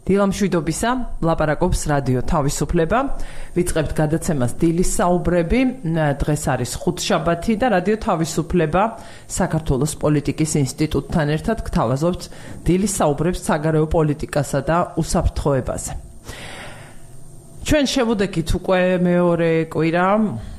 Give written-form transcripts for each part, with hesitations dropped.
დილამშვიდობისა, ლაპარაკობს რადიო თავისუფლება. ვიწყებთ გადაცემას დილის საუბრები. დღეს არის ხუთშაბათი და რადიო თავისუფლება საქართველოს პოლიტიკის ინსტიტუტთან ერთად გთავაზობთ დილის საუბრებს საგარეო პოლიტიკასა და უსაფრთხოებაზე. ჩვენ შევუდექით უკვე მეორე კვირა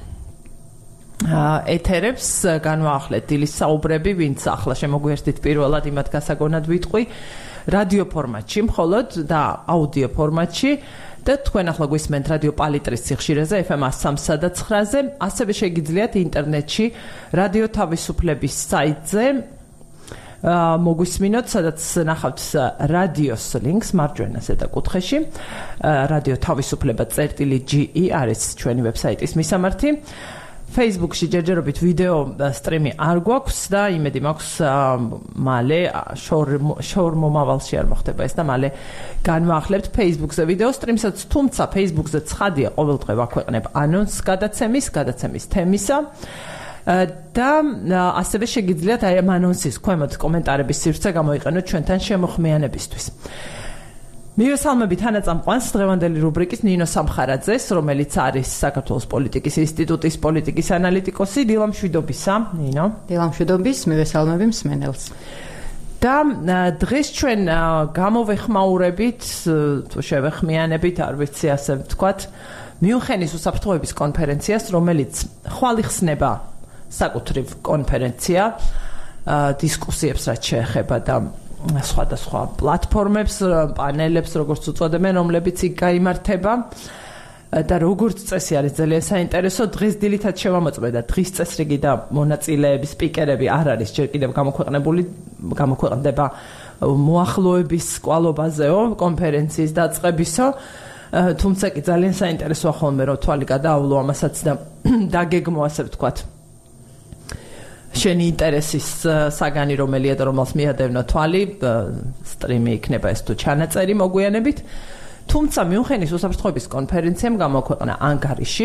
ეთერებს განვაახლეთ დილის საუბრები, ვინც ახლა შემოგვიერთდით პირველად იმათ გასაგონად ვიტყვი. რადიო ფორმატში, მხოლოდ და აუდიო ფორმატში და თქვენ ახლა გვისმენთ რადიო პალიტრის სიხშირეზე FM 103 და 9-ზე, ასევე შეგიძლიათ ინტერნეტში რადიო თავისუფლების საიტზე მოგვისმინოთ, სადაც ნახავთ რადიოს ლინკს მარჯვენა ზედა კუთხეში. რადიო თავისუფლება.ge არის ჩვენი ვებსაიტის მისამართი. Facebook-ში ჯერჯერობით ვიდეო სტრიმი არ გვაქვს და იმედი მაქვს მალე შორ მომავალში არ მოხდება ეს და მალე განვაახლებთ Facebook-ზე ვიდეო სტრიმსაც, თუმცა Facebook-ზე ცხადია ყოველდღე ვაქვეყნებ ანონსს გადაცემის თემისა და ასევე შეგიძლიათ აი ამ ანონსის ქვემოთ კომენტარების სივრცე გამოიყენოთ ჩვენთან შემოხმიანებისთვის. მივესალმები თანაწამყვანს დღევანდელი რუბრიკის ნინო სამხარაძეს, რომელიც არის საქართველოს პოლიტიკის ინსტიტუტის პოლიტიკის ანალიტიკოსი. დილამშვიდობისა, ნინო. დილამშვიდობის, მივესალმები მსმენელს. და დღეს ჩვენ გამოვეხმაურებით, თუ შევეხმიანებით, არ ვიცი ასე ვთქვათ, მიუნხენის უსაფრთხოების კონფერენციას, რომელიც ხვალ იხსნება საკუთრივ კონფერენცია, დისკუსიებს რაც შეეხება და სხვადასხვა პლატფორმებს, პანელებს, როგორც უწოდებენ, რომლებიც იქ გაიმართება და როგორც წესი არის ძალიან საინტერესო. დღეს დილითაც შევამოწმე და დღის წესრიგი და მონაწილეები, სპიკერები არ არის ჯერ კიდევ გამოქვეყნდება მოახლოების კვალობაზეო, კონფერენციის დაწყებისო. თუმცა კი ძალიან საინტერესოა ხოლმე რომ თვალი გადაავლო ამასაც და დაგეგმო ასე ვთქვათ. შენი ინტერესის საგანი რომელია და რომელს მიადევნო თვალი, სტრიმი იქნება ეს თუ ჩანაწერი მოგვიანებით. თუმცა მიუნხენის უსაფრთხოების კონფერენციამ გამოქვეყნა ანგარიში.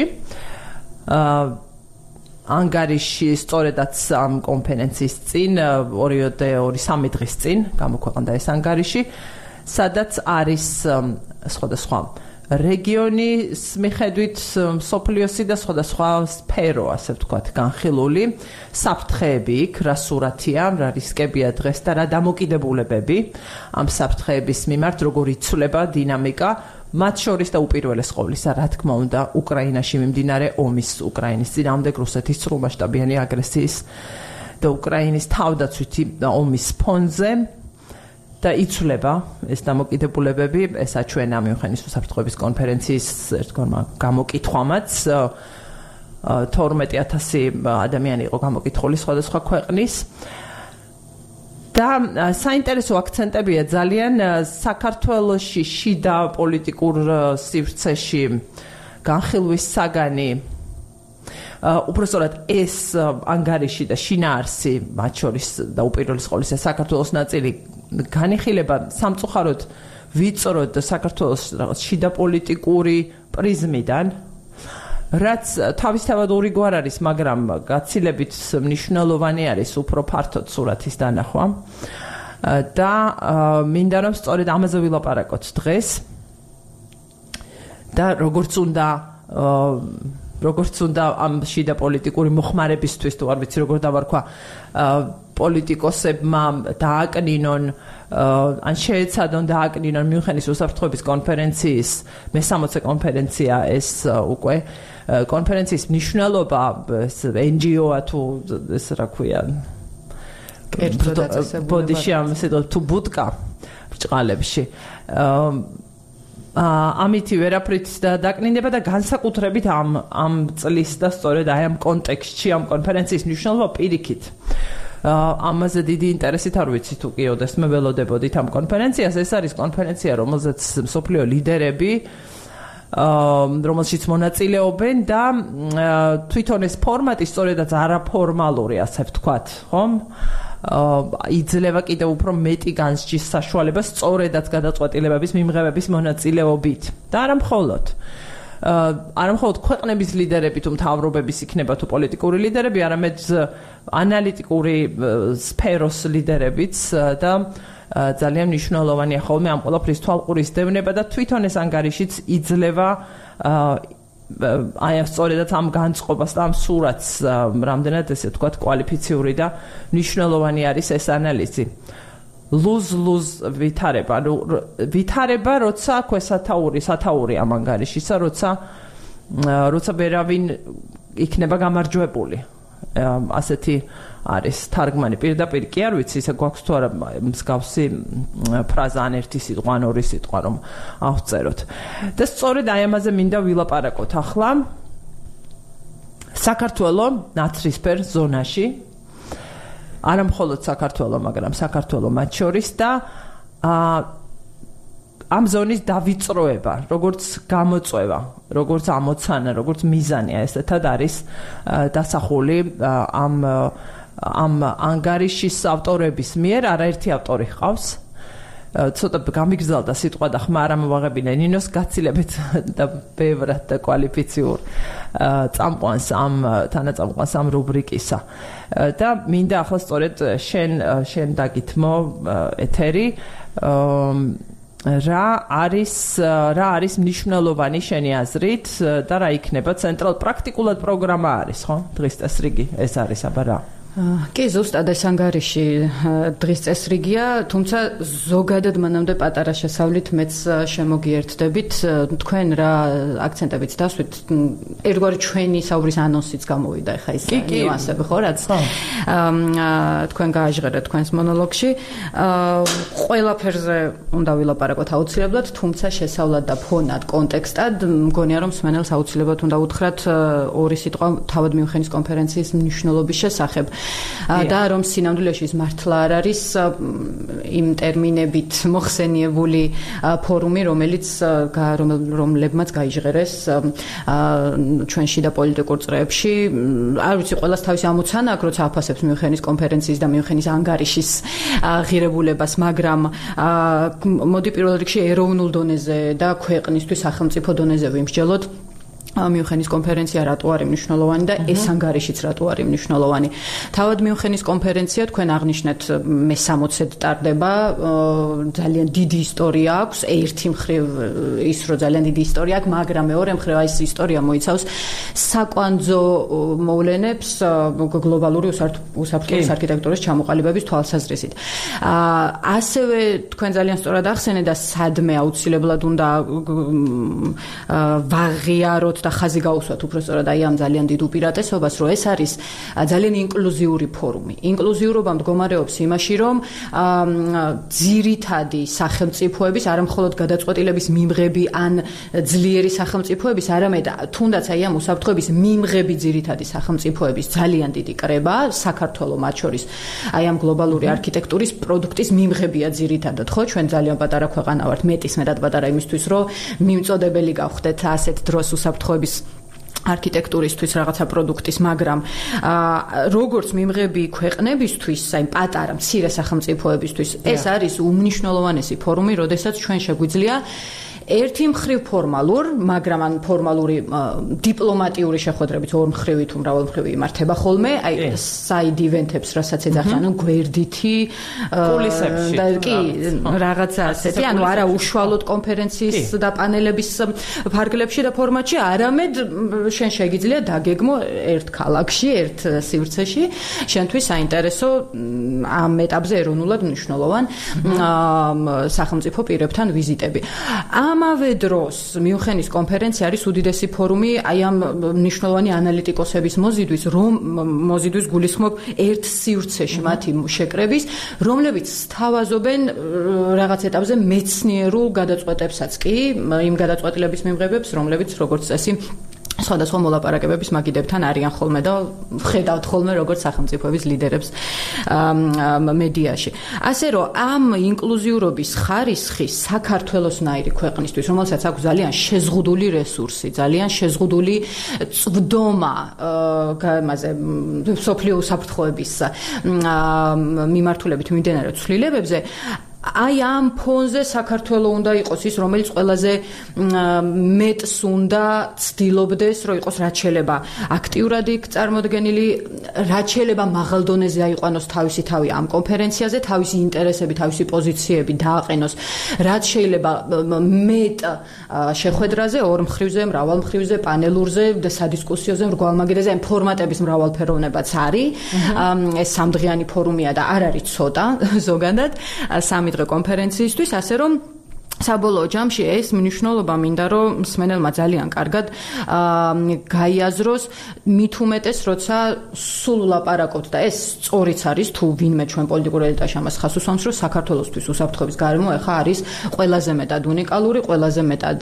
ანგარიში სწორედაც ამ კონფერენციის წინ, 2-3 დღის წინ გამოქვეყნდა ეს ანგარიში, სადაც არის სხვადასხვა რეგიონის მიხედვით სოფლიოსი და სხვადასხვა სფერო, ასე ვთქვათ, განხილული საფრთხეები იქ, რა სურათია, რა რისკებია დღეს და რა დამოკიდებულებები ამ საფრთხეების მიმართ, როგორ იცვლება დინამიკა, მათ შორის და უპირველეს ყოვლისა, რა თქმა უნდა, უკრაინაში მიმდინარე ომის, უკრაინის წინააღმდეგ რუსეთის სრულმასშტაბიანი აგრესიის და უკრაინის თავდაცვითი ომის ფონზე და იცვლება ეს დამოკიდებულებები, ეს აჩვენა მიუნხენის უსაფრთხოების კონფერენციის ერთგვარმა გამოკითხვამაც. 12,000 ადამიანი იყო გამოკითხული სხვადასხვა ქვეყნის. და საინტერესო აქცენტებია ძალიან საქართველოში შიდა პოლიტიკურ სივრცეში განხილვის საგანი. უпростоრად ეს ანგარიში და შინაარსი, მათ შორის და უპირველეს ყოვლისა საქართველოს ნაწილი განიხილება სამწუხაროდ ვიწროდ საქართველოს შიდა პოლიტიკური პრიზმიდან, რაც თავისთავად ორიგვარ არის, მაგრამ გაცილებით მნიშვნელოვანი არის უფრო ფართოდ სურათის დანახვა. და მინდა რომ სწორედ ამაზე ვილაპარაკოთ დღეს. და როგორც უნდა ამ შიდა პოლიტიკური მოხმარებისთვის, თუ არ ვიცი როგორ დავარქვა, პოლიტიკოსებმა დააკნინონ ან შეეცადონ დააკნინონ მიუნხენის უსაფრთხოების კონფერენციის მე-60 კონფერენცია ეს უკვე კონფერენციის მნიშვნელობა NGO-ა თუ ეს რა ქვია ბოდიში ამასე თუ ბუტკა ბრჭყალებში ამითი ვერაფრით დაკნინდება და განსაკუთრებით ამ წლის და სწორედ აი ამ კონტექსტში ამ კონფერენციის მნიშვნელობა პირიქით ამაზე დიდი ინტერესით არ ვიცი თუ კი ოდეს მე ველოდებოდით ამ კონფერენციას. ეს არის კონფერენცია, რომელზეც მსოფლიო ლიდერები რომელშიც მონაწილეობენ და თვითონ ეს ფორმატი სწორედაც არაფორმალური, ასე ვთქვათ, ხომ? იძლევა კიდევ უფრო მეტი განსჯის საშუალება სწორედაც გადაწყვეტილებების მიმღებების მონაწილეობით. და არა მხოლოდ ქვეყნების ლიდერები თუ მთავრობების იქნება თუ პოლიტიკური ლიდერები, არამედ ანალიტიკური სფეროს ლიდერებიც და ძალიან მნიშვნელოვანია ხოლმე ამ ყველაფრის თვალყურის დევნება და თვითონ ეს ანგარიშიც იძლევა აი სწორედაც ამ განწყობას და ამ სურათს რამდენად ესე ვთქვათ კვალიფიციური და მნიშვნელოვანი არის ეს ანალიზი. Lose ვითარება, ანუ ვითარება, როცა აქვე სათაური ამ ანგარიშისა, როცა ვერავინ იქნება გამარჯვებული. ასეთი არის თარგმანი პირდაპირ კი არ ვიცი, ისე გვაქვს თუ არა მსგავსი ფრაზა ან ერთი სიტყვა ან ორი სიტყვა რომ ავწეროთ. და სწორედ აი ამაზე მინდა ვილაპარაკოთ ახლა. საქართველო ნაცრისფერ ზონაში არა მხოლოდ საქართველო, მაგრამ საქართველო მათ შორის და ამ ზონის დავიწროება, როგორც გამოწვევა, როგორც ამოცანა, როგორც მიზანია, ესეთად არის დასახული ამ ანგარიშის ავტორების მიერ, არაერთი ავტორი ჰყავს. ცოტა გამიგზავნა სიტყვა და ხმა არ ამოვაღებინა ნინოს გაცილებით და ბევრად და კვალიფიციურ წამყვანს ამ თანაწამყვანს ამ რუბრიკისა. და მინდა ახლა სწორედ შენ დაგითმო ეთერი რა არის მნიშვნელოვანი შენი აზრით და რა იქნება ცენტრალ პრაქტიკულად პროგრამა არის, ხო? დღის წესრიგი ეს არის, აბა რა? კი, ზუსტად ეს ანგარიში დღის წესრიგია, თუმცა ზოგადად მანამდე პატარა შესავლით მეც შემოგიერთდებით, თქვენ რა აქცენტებიც დასვით, ერთგვარი ჩვენი საუბრის ანონსიც გამოვიდა ხა ის ნიუანსები ხო რაც თქვენ გააჟღერეთ თქვენს მონოლოგში. ყველაფერზე უნდა ვილაპარაკოთ აუცილებლად, თუმცა შესავლად და ფონად, კონტექსტად მგონია რომ მსმენელს აუცილებლად უნდა უთხრათ ორი სიტყვა თავად მიუნხენის კონფერენციის მნიშვნელობის შესახებ. და რომ სინამდვილეში მართლა არ არის იმ ტერმინებით მოხსენიებული ფორუმი, რომლებმაც გაიჟღერეს ჩვენში და პოლიტიკურ წრეებში. არ ვიცი, ყველას თავისი ამოცანა აქვს, როცა აფასებს მიუნხენის კონფერენციის და მიუნხენის ანგარიშის ღირებულებას, მაგრამ მოდი პირველ რიგში ეროვნულ დონეზე და ქვეყნისთვის სახელმწიფო დონეზე ვიმსჯელოთ. მიუნხენის კონფერენცია რატო არის მნიშვნელოვანი და ეს ანგარიშიც რატო არის მნიშვნელოვანი. თავად მიუნხენის კონფერენცია თქვენ აღნიშნეთ მე-60-ად ტარდება, ძალიან დიდი ისტორია აქვს, ერთი მხრივ ის რომ ძალიან დიდი ისტორია აქვს, მაგრამ მეორე მხრივ ეს ისტორია მოიცავს საკვანძო მოვლენებს გლობალური უსაფრთხოების არქიტექტურის ჩამოყალიბების თვალსაზრისით. ასევე თქვენ ძალიან სწორად ახსენეთ და სადმე აუცილებლად უნდა ვაღიაროთ და ხაზი გაუსვათ უბრალოდ აი ამ ძალიან დიდ უპირატესობას, რომ ეს არის ძალიან ინკლუზიური ფორუმი. ინკლუზიურობა მდგომარეობს იმაში, რომ ძირითადი სახელმწიფოების, არა მხოლოდ გადაწყვეტილების მიმღები ან ძლიერი სახელმწიფოების, არამედ თუნდაც აი ამ უსაფრთხოების მიმღები ძირითადი სახელმწიფოების ძალიან დიდი კრება, საქართველო მათ შორის აი ამ გლობალური არქიტექტურის პროდუქტის მიმღებია ძირითადად, ხო? ჩვენ ძალიან პატარა ქვეყანა ვართ, მეტისმეტად პატარა იმისთვის, რომ მიმწოდებელი გავხდეთ ასეთ დროს უსაფრთხო არქიტექტურისთვის რაღაცა პროდუქტის, მაგრამ როგორც მიმღები ქვეყნებისთვის, აი პატარა მცირე სახელმწიფოებისთვის, ეს არის უმნიშვნელოვანესი ფორუმი, როდესაც ჩვენ შეგვიძლია ერთი მხრივ ფორმალურ, მაგრამ ან ფორმალური დიპლომატიური შეხვედრებით ორ მხრივი თუ მრავალ მხრივი იმართება ხოლმე, აი საიდ ივენთებს, რასაც ეძახიან, გვერდითი კულისებში და კი რაღაცა ასეთი, ანუ არა უშუალოდ კონფერენციის და პანელების ფარგლებში და ფორმატში, არამედ შენ შეგიძლია დაგეგმო ერთ ქალაქში, ერთ სივრცეში, შენთვის საინტერესო ამ ეტაპზე ეროვნულად მნიშვნელოვან სახელმწიფო პირებთან ვიზიტები. ამავე დროს მიუნხენის კონფერენცია არის უდიდესი ფორუმი აი ამ მნიშვნელოვანი ანალიტიკოსების მოზიდვის გულისხმობ ერთ სივრცეში მათი შეკრების, რომლებიც სთავაზობენ რაღაც ეტაპზე მეცნიერულ გადაწყვეტებსაც კი, იმ გადაწყვეტილების მიმღებებს, რომლებიც როგორც წესი სხვადასხვა მოლაპარაკებების მაგიდებთან არიან ხოლმე და ხედავთ ხოლმე როგორც სახელმწიფოების ლიდერებს მედიაში. ასე რომ ამ ინკლუზიურობის ხარისხი საქართველოსნაირი ქვეყნისთვის, რომელსაც აქვს ძალიან შეზღუდული რესურსი, ძალიან შეზღუდული წვდომა მსოფლიო უსაფრთხოების მიმართულებით მიმდინარე ცვლილებებზე, აი ამ ფონზე საქართველოს უნდა იყოს ის, რომელიც ყველაზე მეტს უნდა ცდილობდეს, რომ იყოს რაც შეიძლება აქტიურად იქ წარმოდგენილი, რაც შეიძლება მაღალ დონეზე აიყვანოს თავისი თავი ამ კონფერენციაზე, თავისი ინტერესები, თავისი პოზიციები დააყენოს, რაც შეიძლება მეტ შეხვედრაზე, ორმხრივზე, მრავალმხრივზე, პანელურზე და სადისკუსიოზე, მრგვალმაგიდაზე, ამ ფორმატების მრავალფეროვნებაც არის. ეს სამდღიანი ფორუმია და არ არის ცოტა ზოგადად. სამი კონფერენციისთვის, ასე რომ საბოლოო ჯამში ეს მნიშვნელობა მინდა რომ მსმენელმა ძალიან კარგად გაიაზროს, მით უმეტეს როცა სულ ლაპარაკობთ და ეს სწორიც არის თუ ვინმე ჩვენ პოლიტიკურ ელიტაში ამას ხას უსვამს, რომ საქართველოსთვის უსაფრთხოების გარემო ახლა არის ყველაზე მეტად უნიკალური, ყველაზე მეტად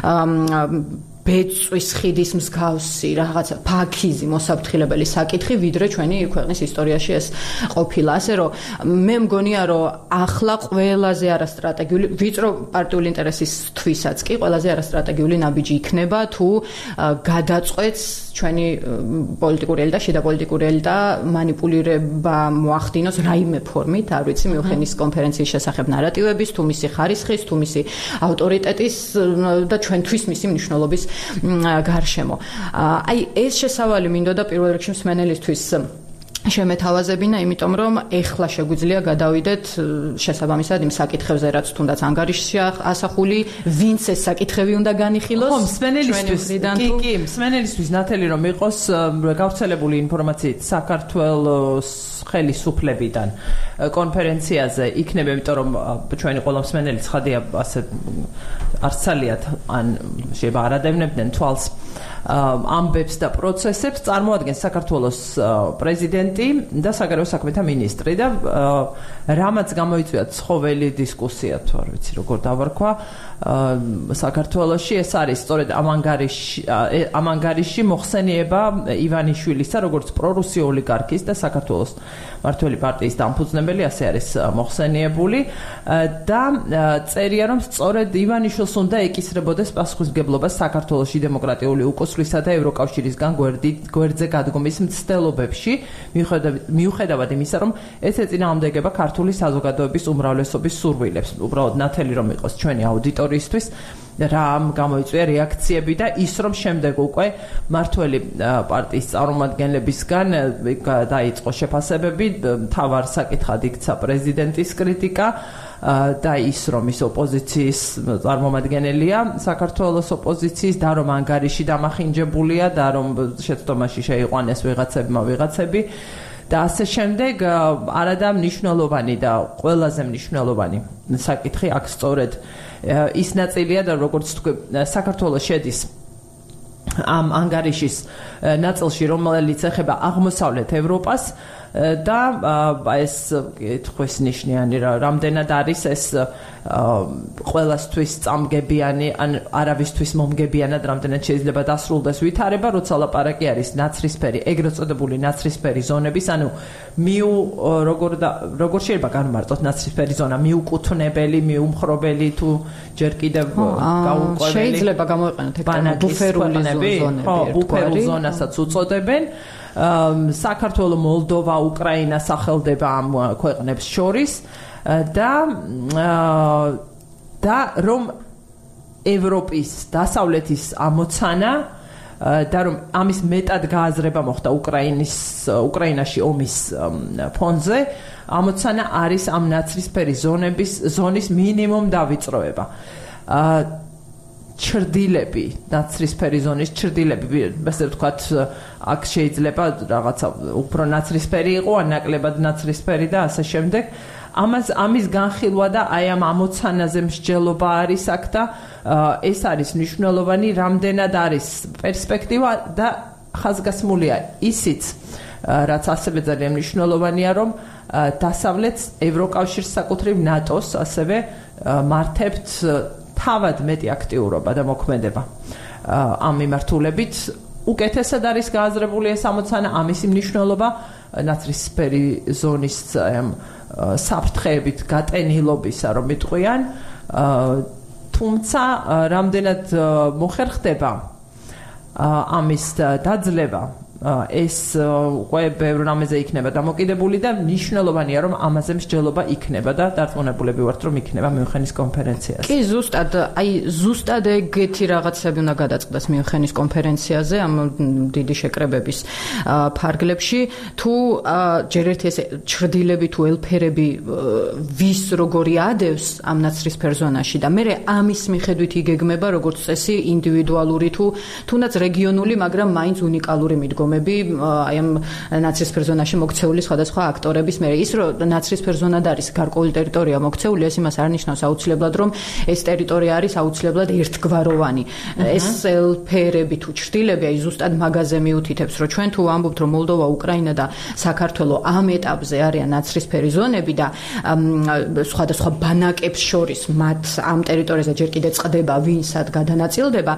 ბეწვის ხიდის მსგავსი რაღაცა ფაქიზი მოსაფრთხილებელი საკითხი, ვიდრე ჩვენი ქვეყნის ისტორიაში ეს ყოფილა. ასე რომ მე მგონია რომ ახლა ყველაზე არასტრატეგიული ვიწრო პარტიული ინტერესისთვისაც კი ყველაზე არასტრატეგიული ნაბიჯი იქნება თუ გადაწყვეტს ჩვენი პოლიტიკური ელიტა, შიდა პოლიტიკური ელიტა მანიპულირება მოახდინოს რაიმე ფორმით, არ ვიცი, მიუხედავად კონფერენციის შესახებ ნარატივების, თუ მისი ხარისხის, თუ მისი ავტორიტეტის და ჩვენთვის მისი მნიშვნელობის გარშემო. აი ეს შესავალი მინდოდა პირველ რიგში მსმენელისთვის შემეთავაზებინა, იმიტომ რომ ეხლა შეგვიძლია გადავიდეთ შესაბამისად იმ საკითხებზე, რაც თუნდაც ანგარიშშია ასახული, ვინც ეს საკითხები უნდა განიხილოს. ხო, მსმენელისთვის ნათელი რომ იყოს გავრცელებული ინფორმაციით საქართველოს ხელისუფლებიდან კონფერენციაზე იქნება, იმიტომ რომ ჩვენი ყველა მსმენელი ცხადია ასე არც ძალიან ან შეიძლება არ ადევნებდნენ თვალს ამბებს და პროცესებს, წარმოადგენს საქართველოს პრეზიდენტი და საგარეო საქმეთა მინისტრი და რამაც გამოიწვია ცხოველი დისკუსია, თუ არ ვიცი როგორ დავარქვა, საქართველოში ეს არის სწორედ ამ ანგარიში მოხსენიება ივანიშვილისა, როგორც პრორუსი ოლიგარქის და საქართველოს მართველი პარტიის დამფუძნებელი, ასე არის მოხსენიებული და წერია, რომ სწორედ ივანიშვილს უნდა ეკისრებოდეს პასუხისმგებლობა საქართველოში დემოკრატიული უკუსლისა და ევროკავშირისგან გვერდზე გადგომის მცდელობებში, მიუხედავად იმისა, რომ ეს ეწინააღმდეგება ქართული საზოგადოების უმრავლესობის სურვილებს. უბრალოდ ნათელი რომ იყოს ჩვენი აუდიტორიისთვის რა გამოიწვია რეაქციები და ის რომ შემდეგ უკვე მართველი პარტიის წარმომადგენლებისგან დაიწყო შეფასებები, მთავარ საკითხად იქცა პრეზიდენტის კრიტიკა და ის რომ ის ოპოზიციის წარმომადგენელია, საქართველოს ოპოზიციის და რომ ანგარიში დამახინჯებულია და რომ შეცდომაში შეიყვანეს ვიღაცები და ასე შემდეგ, არადა მნიშვნელოვანი და ყველაზე მნიშვნელოვანი საკითხი აქ სწორედ ის ნაწილია და როგორც თქვი, საქართველოს შედის ამ ანგარიშის ნაწილში, რომელიც ეხება აღმოსავლეთ ევროპას და ეს კითხვის ნიშნიანი რამდენად არის ეს ყველასთვის წამგებიანი ან არავისთვის მომგებიანად რამდენად შეიძლება დასრულდეს ვითარება, როცა ლაპარაკი არის ნაცრისფერი, ეგრეთ წოდებული ნაცრისფერი ზონების, ანუ როგორ შეიძლება განმარტოთ ნაცრისფერი ზონა, მიუკუთვნებელი, მიუმხრობელი თუ ჯერ კიდევ გაურკვეველი, შეიძლება გამოიყენოთ ბუფერული ზონები, ბუფერულ ზონასაც უწოდებენ. საქართველო, მოლდოვა, უკრაინა სახელდება ამ ქვეყნებს შორის და რომ ევროპის დასავლეთის ამოცანა და რომ ამის მეტად გააზრება მოხდა უკრაინაში ომის ფონზე, ამოცანა არის ამ ნაცრისფერი ზონის მინიმუმ დავიწროება. ჩრდილები, ნაცრისფერი ზონის ჩრდილები, ასე ვთქვათ, აქ შეიძლება რაღაცა უფრო ნაცრისფერი იყო, ან ნაკლებად ნაცრისფერი და ასე შემდეგ. ამის განხილვა და აი ამ ამოცანაზე მსჯელობა არის აქ და ეს არის მნიშვნელოვანი, რამდენად არის პერსპექტივა და ხაზგასმულია ისიც, რაც ასევე ძალიან მნიშვნელოვანია, რომ დასავლეთს ევროკავშირს საკუთრივ ნატოს ასევე მართებთ თავად მეტი აქტიურობა და მოქმედება ამ მიმართულებით. უკეთესად არის გააზრებული ეს ამოცანა, ამის მნიშვნელობა ნაცრისფერი ზონის საფრთხეებით გატენილობისა, რომ იტყვიან, თუმცა რამდენად მოხერხდება ამის დაძლევა ეს უკვე ბევრ რამეზე იქნება დამოკიდებული და მნიშვნელოვანია რომ ამაზე მსჯელობა იქნება და დარწმუნებულები ვართ რომ იქნება მიუნხენის კონფერენციაზე. კი, ზუსტად ეგეთი რაღაცები უნდა გადაწყდეს მიუნხენის კონფერენციაზე ამ დიდი შეკრებების ფარგლებში თუ ჯერ ერთი ეს ჩრდილები თუ ელფერები ვის როგორი ადევს ამ ნაცრისფერ ზონაში და მე ამის მიხედვით იგეგმება როგორც წესი ინდივიდუალური თუ თუნდაც რეგიონული, მაგრამ მაინც უნიკალური მიდგომები აი ამ ნაცრისფერ ზონაში მოქცეული სხვადასხვა აქტორების მე ის რომ ნაცრისფერ ზონად არის გარკვეული ტერიტორია მოქცეული ეს იმას არ ნიშნავს აუცილებლად რომ ეს ტერიტორია არის აუცილებლად ერთგვაროვანი ეს ელფერები თუ ჩრდილები აი ზუსტად მაგაზე მიუთითებს რომ ჩვენ თუ ვამბობთ რომ მოლდოვა, უკრაინა და საქართველო ამ ეტაპზე არიან ნაცრისფერი ზონები და სხვადასხვა ბანაკებს შორის მათ ამ ტერიტორიაზე ჯერ კიდევ წყდება ვინსად გადანაწილდება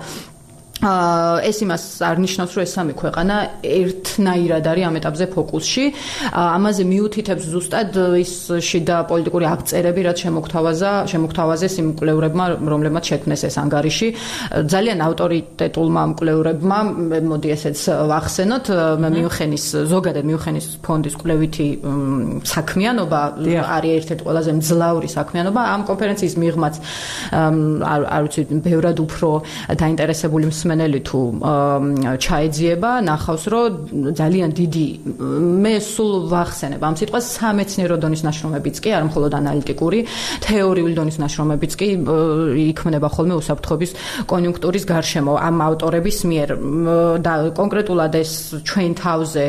ეს იმას არ ნიშნავს რომ ეს სამი ქვეყანა ერთნაირად არის ამ ეტაპზე ფოკუსში ამაზე მიუთითებს ზუსტად ის შიდა პოლიტიკური აღწერები რაც შემოგთავაზეს იმ მკვლევრებმა რომლებმაც შექმნეს ეს ანგარიში ძალიან ავტორიტეტულმა მკვლევრებმა მოდი ესეც ვახსენოთ მიუნხენის ზოგადად მიუნხენის ფონდის კვლევითი საქმიანობა არის ერთ-ერთი ყველაზე მძლავრი საქმიანობა ამ კონფერენციის მიღმაც არ ვიცი ბევრად უფრო დაინტერესებული მსმენელი თუ ჩაეძიება ნახავს რომ ძალიან დიდი მე სულ ვახსენებ ამ სიტყვას სამეცნიერო დონის ნაშრომებიც კი არ მხოლოდ ანალიტიკური თეორიული დონის ნაშრომებიც კი იქმნება ხოლმე უსაფრთხოების კონიუნქტურის გარშემო ამ ავტორების მიერ და კონკრეტულად ეს ჩვენ თავზე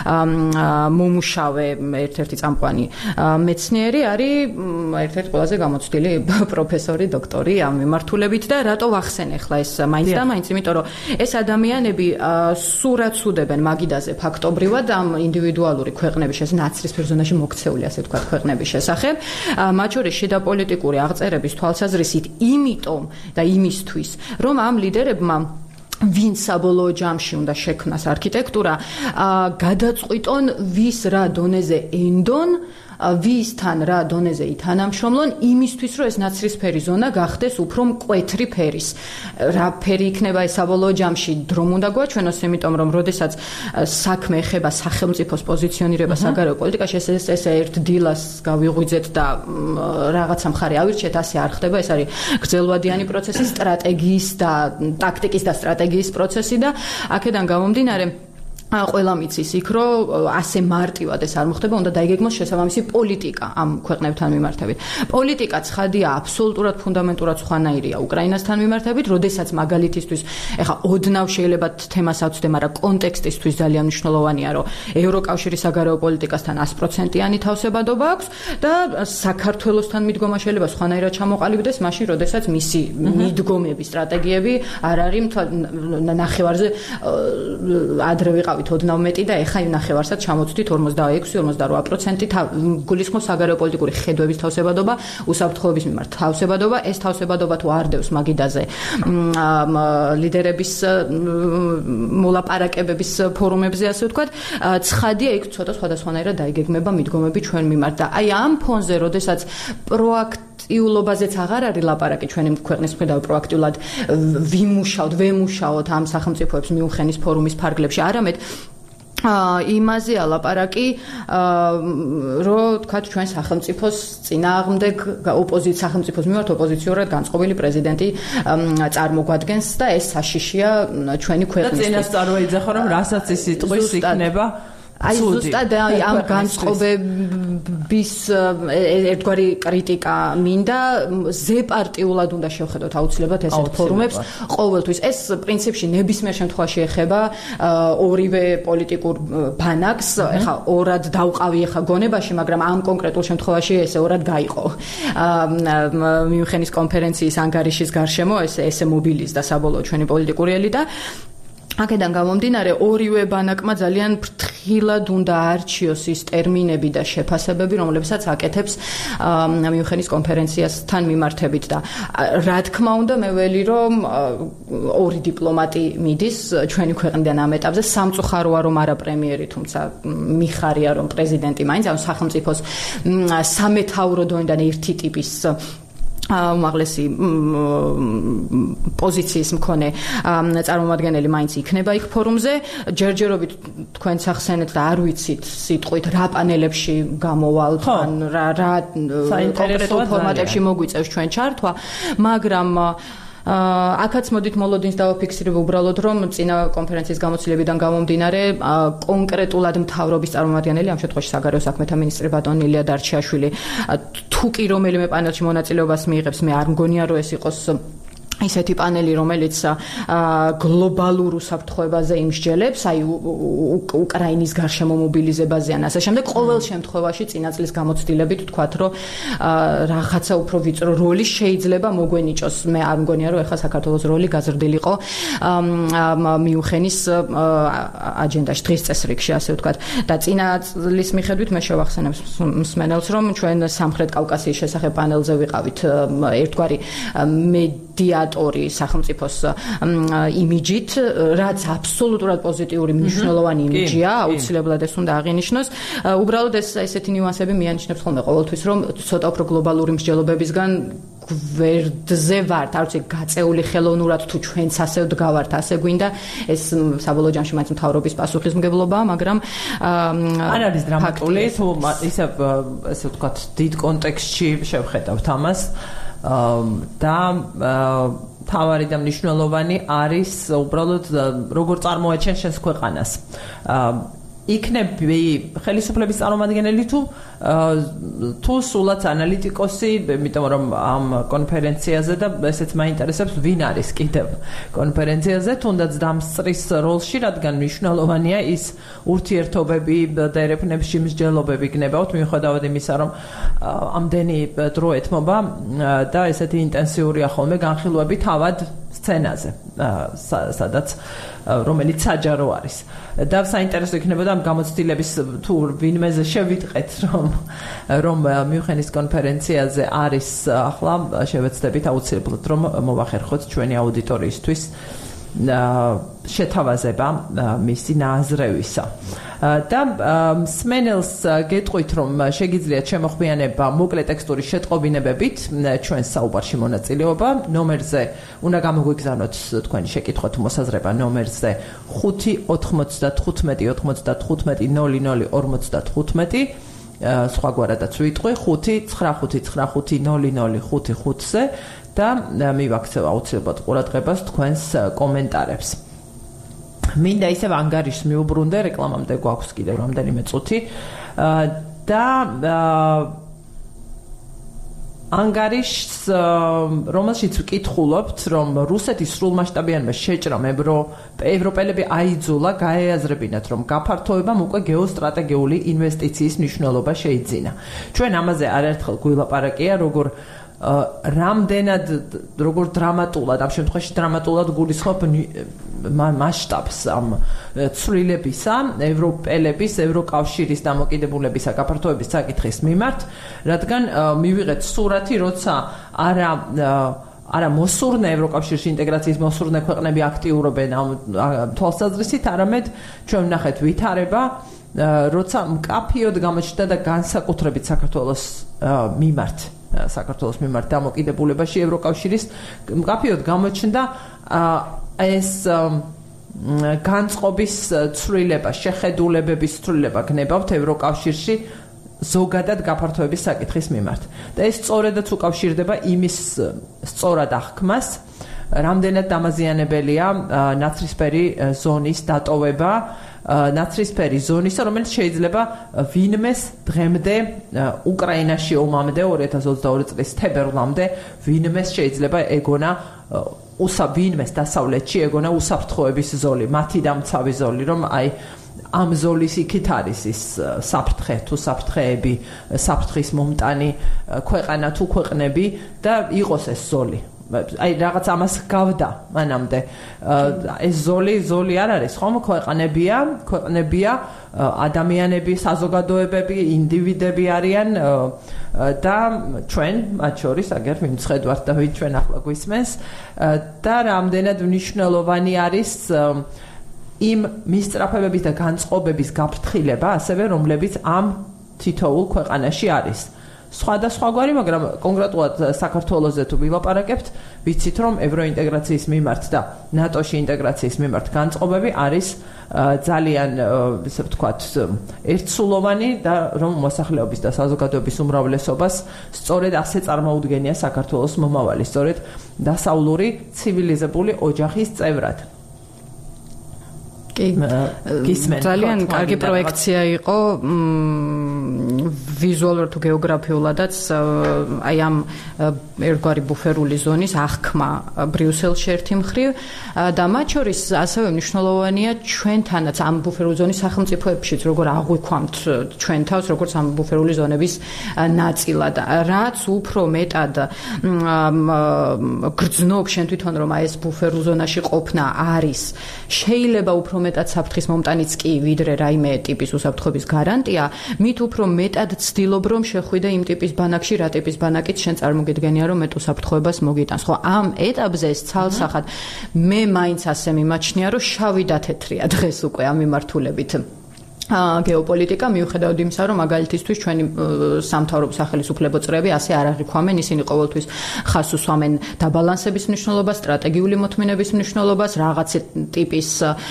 მომუშავე ერთ-ერთი წამყვანი მეცნიერი არის ერთ-ერთი ყველაზე გამოცდილი პროფესორი დოქტორი ამ მიმართულებით და რატო ვახსენე ახლა ეს მაინც და მაინც იმიტომ რომ ეს ადამიანები სურათს უდებენ მაგიდაზე ფაქტობრივად ამ ინდივიდუალური ქვეყნების შესახებ ნაცრისფერ ზონაში მოქცეული ასე ვთქვათ ქვეყნების შესახებ მათ შორის შიდა პოლიტიკური აღწერების თვალსაზრისით იმიტომ და იმისთვის რომ ამ ლიდერებმა ვინც საბოლოო ჯამში უნდა შექმნას არქიტექტურა გადაწყვიტონ ვის რა დონეზე ენდონ ვისთან რა დონეზე ითანამშრომლონ იმისთვის რომ ეს ნაცრისფერი ზონა გახდეს უფრო მკვეთრი ფერის რა ფერი იქნება ეს საბოლოო ჯამში დრომ უნდა გვაჩვენოს იმიტომ რომ როდესაც საქმე ეხება სახელმწიფოს პოზიციონირებას საგარეო პოლიტიკაში ეს ერთ დილას გავიღვიძეთ და რაღაცა მხარე ავირჩიეთ ასე არ ხდება ეს არის გრძელვადიანი პროცესი სტრატეგიის და ტაქტიკის და სტრატეგიის პროცესი და აქედან გამომდინარე ყველა მიცის იქ რომ ასე მარტივად ეს არ მოხდება უნდა დაიგეგმოს შესაბამისი პოლიტიკა ამ ქვეყნებთან მიმართებით პოლიტიკა ცხადია აბსოლუტურად ფუნდამენტურად სხვანაირია უკრაინასთან მიმართებით როდესაც მაგალითისთვის ეხა ოდნავ შეიძლება თემას ავწვდე მაგრამ კონტექსტისთვის ძალიან მნიშვნელოვანია რომ ევროკავშირის საგარეო პოლიტიკასთან 100%-იანი თავსებადობა აქვს და საქართველოსთან მიდგომა შეიძლება სხვანაირად ჩამოყალიბდეს მაშინ როდესაც მისი მიდგომები სტრატეგიები არ არის ნახევარზე ადრე ვიყავით ოდნავ მეტი და ეხა იმ ნახევარსაც ჩამოწვდით 46-48% გულისხმობს საგარეო პოლიტიკური ხედვების თავსებადობა, უსაფრთხოების მიმართ თავსებადობა, ეს თავსებადობა თუ არ დევს მაგიდაზე ლიდერების მოლაპარაკებების ფორუმებზე ასე ვთქვათ, ცხადია იქ ცოტა სხვადასხვანაირად დაიგეგმება მიდგომები ჩვენ მიმართ და აი ამ ფონზე, როდესაც პროაქტიულობაზეც აღარ არის ლაპარაკი ჩვენი ქვეყნის მხრიდან პროაქტიულად ვემუშაოთ ამ სახელმწიფოებს მიუნხენის ფორუმის ფარგლებში, არამედ იმაზეა ლაპარაკი, რომ თქვათ ჩვენ სახელმწიფოს წინააღმდეგ სახელმწიფოს მიმართ ოპოზიციურად განწყობილი პრეზიდენტი წარმოგვადგენს და ეს საშიშია ჩვენი ქვეყნისთვის. და წინასწარ ვეძახო რომ რასაც ის იტყვის იქნება აი ზუსტად ამ განწყობების ერთგვარი კრიტიკა მინდა ზეპარტიულად უნდა შევხედოთ აუცილებლად ესეთ ფორუმებს ყოველთვის ეს პრინციპში ნებისმიერ შემთხვევაში ეხება ორივე პოლიტიკურ ბანაკს ეხა ორად დავყავი ეხა გონებაში მაგრამ ამ კონკრეტულ შემთხვევაში ესე ორად გაიყო მიუნხენის კონფერენციის ანგარიშის გარშემო ესე მობილიზდა საბოლოო ჩვენი პოლიტიკური ელიტა აქედან გამომდინარე ორივე ბანაკმა ძალიან ფრთხილად უნდა არჩიოს ის ტერმინები და შეფასებები, რომლებსაც აკეთებს მიუნხენის კონფერენციასთან მიმართებით და რა თქმა უნდა მე ველი რომ ორი დიპლომატი მიდის ჩვენი ქვეყნიდან ამ ეტაპზე სამწუხაროა რომ არა პრემიერი თუმცა მიხარია რომ პრეზიდენტი მაინც ამ სახელმწიფოს სამეთაურო დონიდან ერთი ტიპის უმაღლესი პოზიციის მქონე წარმომადგენელი მაინც იქნება იქ ფორუმზე. ჯერჯერობით თქვენც ახსენეთ და არ ვიცით სიტყვით რა პანელებში გამოვალთ, ან რა კონკრეტულ ფორმატებში მოგვიწევს ჩვენ ჩართვა, მაგრამ აქაც მოდით მოლოდინს დავაფიქსირებ უბრალოდ რომ წინა კონფერენციის გამოცდილებიდან გამომდინარე კონკრეტულად მთავრობის წარმომადგენელი ამ შემთხვევაში საგარეო საქმეთა მინისტრი ბატონი ილია დარჩიაშვილი თუ კი რომელიმე პანელში მონაწილეობას მიიღებს მე არ მგონია რომ ეს იყოს ისეთი პანელი რომელიც გლობალურ უსაფრთხოებაზე იმსჯელებს აი უკრაინის გარშემო მობილიზებაზე ან ასე შემდეგ ყოველ შემთხვევაში წინა წლის გამოცდილებით ვთქვათ რომ რაღაცა უფრო ვიწრო როლი შეიძლება მოგვენიჭოს მე არ მგონია რომ ეხლა საქართველოს როლი გაზრდილიყო მიუნხენის აჯენდაში დღის წესრიგში ასე ვთქვათ და წინა წლის მიხედვით მე შევახსენებ მსმენელს რომ ჩვენ სამხრეთ კავკასიის შესახებ პანელზე ვიყავით ერთგვარი მედიატორი სახელმწიფოს იმიჯით, რაც აბსოლუტურად პოზიტიური მნიშვნელოვანი იმიჯია, აუცილებლად ეს უნდა აღინიშნოს. უბრალოდ ესეთი ნიუანსები მიანიშნებს ხოლმე ყოველთვის, რომ ცოტა უფრო გლობალური მსჯელობებისგან გვერდზე ვართ, არ ვიცი, გაწეული ხელოვნურად თუ ჩვენც ასე ვდგავართ, ასე გვინდა, ეს საბოლოო ჯამში მაინც მთავრობის პასუხისმგებლობაა, მაგრამ არ არის დრამატული, თუ ისე ვთქვათ, დიდ კონტექსტში შევხედავთ ამას. და თავარი და მნიშვნელოვანი არის უბრალოდ როგორ წარმოაჩენს შენს ქვეყანას. იქნები ხელისუფლების წარმომადგენელი თუ სულაც ანალიტიკოსი, იმიტომ რომ ამ კონფერენციაზე და ესეც მაინტერესებს ვინ არის კიდევ კონფერენციაზე, თუნდაც დამსწრის როლში, რადგან მნიშვნელოვანია ის ურთიერთობები და ერეფნებში მსჯელობები გნებავთ, მიუხედავად იმისა, რომ ამდენი დრო ეთმობა და ესეთი ინტენსიურია ხოლმე განხილვები თავად სცენაზე, სადაც რომელიც საჯარო არის. და საინტერესო იქნებოდა ამ გამოცდილების თუ ვინმეზე შევიტყეთ, რომ მიუნხენის კონფერენციაზე არის ახლა შევეცდებით აუცილებლად რომ მოვახერხოთ ჩვენი აუდიტორიისთვის შეთავაზება მისი ნაზრევისა. და მსმენელს გეტყვით რომ შეგიძლიათ შემოხმიანება მოკლე ტექსტური შეტყობინებებით ჩვენს საუბარში მონაწილეობა ნომერზე უნდა გამოგვიგზავნოთ თქვენი შეკითხვა თუ მოსაზრება ნომერზე 5-95-95-00-55-00-55 სხვაგვარადაც ვიტყვი 5-95-95-00-55-ზე და მივაქცევ აუცილებლად ყურადღებას თქვენს კომენტარებს. მინდა ისევ ანგარიშს მიუბრუნდე, რეკლამამდე გვაქვს კიდევ რამდენიმე წუთი და ანგარიშს რომელშიც ვკითხულობთ, რომ რუსეთის სრულმასშტაბიანმა შეჭრამ ევროპელები აიძულა გაეაზრებინათ, რომ გაფართოებამ უკვე გეოსტრატეგიული ინვესტიციის მნიშვნელობა შეიძინა. ჩვენ ამაზე არაერთხელ გვილაპარაკია, რამდენად როგორ დრამატულად, ამ შემთხვევაში დრამატულად გულისხმობ მასშტაბს ამ ცვლილებისა, ევროპელების, ევროკავშირის დამოკიდებულებისა, გაფართოების საკითხის მიმართ, რადგან მივიღეთ სურათი, როცა არა მოსურნე ევროკავშირში ინტეგრაციის მოსურნე ქვეყნები აქტიურობენ ამ თვალსაზრისით, არამედ ჩვენ ვნახეთ ვითარება, როცა მკაფიოდ გამოჩნდა და განსაკუთრებით საქართველოს მიმართ დამოკიდებულებაში ევროკავშირის მკაფიოდ გამოჩნდა ეს განწყობის ცვლილება, შეხედულებების ცვლილება გნებავთ ევროკავშირში ზოგადად გაფართოების საკითხის მიმართ. და ეს სწორედაც უკავშირდება იმის სწორად აღქმას, რამდენად დამაზიანებელია ნაცრისფერი ზონის დატოვება, ნაცრისფერი ზონისა, რომელიც შეიძლება ვინმეს დღემდე უკრაინაში ომამდე 2022 წლის თებერვლამდე ვინმეს შეიძლება ეგონა ვინმეს დასავლეთში ეგონა უსაფრთხოების ზოლი, მათი დამცავი ზოლი, რომ აი ამ ზოლის იქით არის ის საფრთხე თუ საფრთხეები, საფრთხის მომტანი ქვეყანა თუ ქვეყნები და იყოს ეს ზოლი. აი რაღაც ამას გავდა მანამდე ეს ზოლი არ არის ხომ ქვეყნებია ადამიანები საზოგადოებები ინდივიდები არიან და ჩვენ მათ შორის აგერ მიმწხედვართ და ვინ ჩვენ ახლა გვისმენს და რამდენად მნიშვნელოვანი არის იმ მისწრაფებების და განწყობების გაფრთხილება ასევე რომლებიც ამ თითოეულ ქვეყანაში არის სხვადასხვაგვარი, მაგრამ კონკრეტულად საქართველოზე თუ ვილაპარაკებთ, ვიცით რომ ევროინტეგრაციის მიმართ და ნატოში ინტეგრაციის მიმართ განწყობები არის ძალიან, ისე ვთქვათ, ერთსულოვანი და რომ მოსახლეობის და საზოგადოების უმრავლესობას სწორედ ასე წარმოუდგენია საქართველოს მომავალი, სწორედ დასავლური ცივილიზებული ოჯახის წევრად. ძალიან კარგი პროექცია იყო ვიზუალურად თუ გეოგრაფიულადაც აი ამ ერთგვარი ბუფერული ზონის აღქმა ბრიუსელში ერთი მხრივ და მათ შორის ასევე მნიშვნელოვანია ჩვენთანაც ამ ბუფერული ზონის სახელმწიფოებშიც როგორ აღვიქვამთ ჩვენ თავს როგორც ამ ბუფერული ზონების ნაწილად რაც უფრო მეტად გრძნობს შენ თვითონ რომ აი ეს ბუფერულ ზონაში ყოფნა არის შეიძლება უფრო მეტად საფრთხის მომტანიც კი ვიდრე რაიმე ტიპის უსაფრთხოების გარანტია, მით უფრო მეტად ცდილობ რომ შეხვიდე იმ ტიპის ბანაკში, რა ტიპის ბანაკით შენ წარმოგედგენია რომ მეტ უსაფრთხოებას მოგიტანს. ხო, ამ ეტაპზე ეს ცალსახად მე მაინც ასე მიმაჩნია რომ შავი და თეთრია დღეს უკვე ამ მიმართულებით. გეოპოლიტიკა მიუხედავად იმისა, რომ მაგალითისთვის ჩვენი სამთავრობო სახელმწიფო წრეები ასე არ აღიქვამენ, ისინი ყოველთვის ხაზს უსვამენ დაბალანსების მნიშვნელობას, სტრატეგიული მოთმინების მნიშვნელობას, რაღაც ტიპის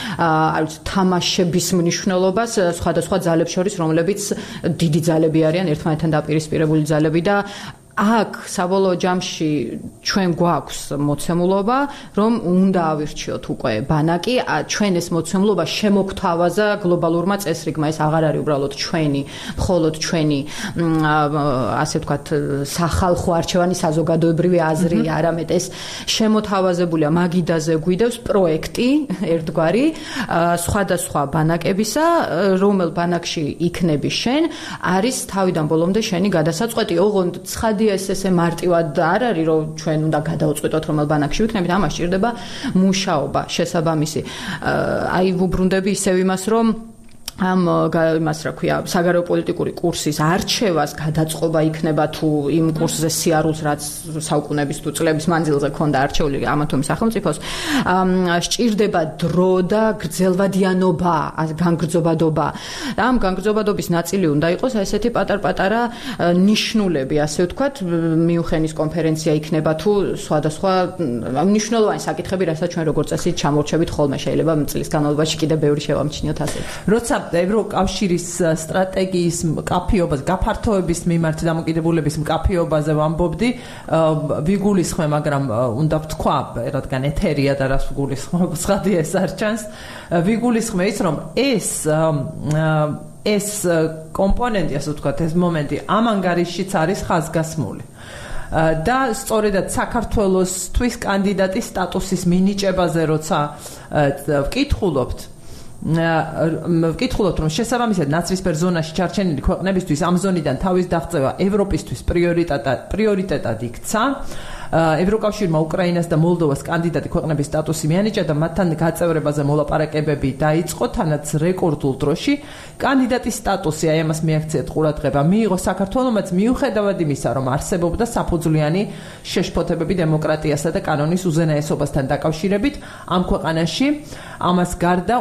თამაშების მნიშვნელობას, სხვადასხვა ძალებს შორის, რომლებიც დიდი ძალები არიან, ერთმანეთთან დაპირისპირებული ძალები და აქ საბოლოო ჯამში ჩვენ გვაქვს მოცემულობა, რომ უნდა ავირჩიოთ უკვე ბანაკი, ჩვენ ეს მოცემულობა შემოგთავაზა გლობალურმა წესრიგმა, ეს აღარ არის უბრალოდ ჩვენი, მხოლოდ ჩვენი, ასე ვთქვათ, სახალხო არჩევანი საზოგადოებრივი აზრი, არამედ ეს შემოთავაზებულია მაგიდაზე გვიდევს პროექტი ერთგვარი სხვადასხვა ბანაკებისა, რომელ ბანაკში იქნები შენ, არის თავიდან ბოლომდე შენი გადასაწყვეტი, ოღონდ ცხადია ეს ესე მარტივად არ არის რომ ჩვენ უნდა გადავწყვეტოთ რომელ ბანაკში ვიქნებით, ამას სჭირდება მუშაობა შესაბამისი. აი ვუბრუნდები ისევ იმას რომ ამ იმას რა ქვია საგარეო პოლიტიკური კურსის არჩევას გადაწყობა იქნება თუ იმ კურსზე სიარულს რაც საუკუნეების თუ წლების მანძილზე ქონდა არჩეული ამა თუ იმ სახელმწიფოს სჭირდება დრო და გრძელვადიანობა, განგრძობადობა. ამ განგრძობადობის ნაწილი უნდა იყოს ესეთი პატარ-პატარა ნიშნულები, ასე ვთქვათ, მიუნხენის კონფერენცია იქნება თუ სხვადასხვა მნიშვნელოვანი საკითხები, რასაც ჩვენ როგორც წესი ჩამორჩებით ხოლმე, შეიძლება წლის განმავლობაში კიდევ ბევრი შევამჩნიოთ ასეთ. როცა ევროკავშირის სტრატეგიის მკაფიობას, გაფართოების მიმართ დამოკიდებულების მკაფიობაზე ვამბობდი, ვიგულისხმე, მაგრამ უნდა ვთქვა, რადგან ეთერია და რას ვიგულისხმობ, ცხადია ეს არ ჩანს, ვიგულისხმე ის, რომ ეს კომპონენტი, ასე ვთქვათ, ეს მომენტი ამ ანგარიშშიც არის ხაზგასმული. და სწორედად საქართველოსთვის კანდიდატის სტატუსის მინიჭებაზე როცა ვკითხულობთ, ვკითხულობთ, რომ შესაბამისად ნაცრისფერ ზონაში ჩარჩენილი ქვეყნებისთვის ამ ზონიდან თავის დაღწევა ევროპისთვის პრიორიტეტად იქცა. ევროკავშირმა უკრაინას და მოლდოვას კანდიდატი ქვეყნების სტატუსი მიანიჭა და მათთან გაწევრებაზე მოლაპარაკებები დაიწყო, თანაც რეკორდულ დროში კანდიდატის სტატუსი, აი ამას მიაქციეთ ყურადღება, მიიღო საქართველომაც მიუხედავად იმისა, რომ არსებობდა საფუძვლიანი შეშფოთებები დემოკრატიასა და კანონის უზენაესობასთან დაკავშირებით ამ ქვეყანაში. ამას გარდა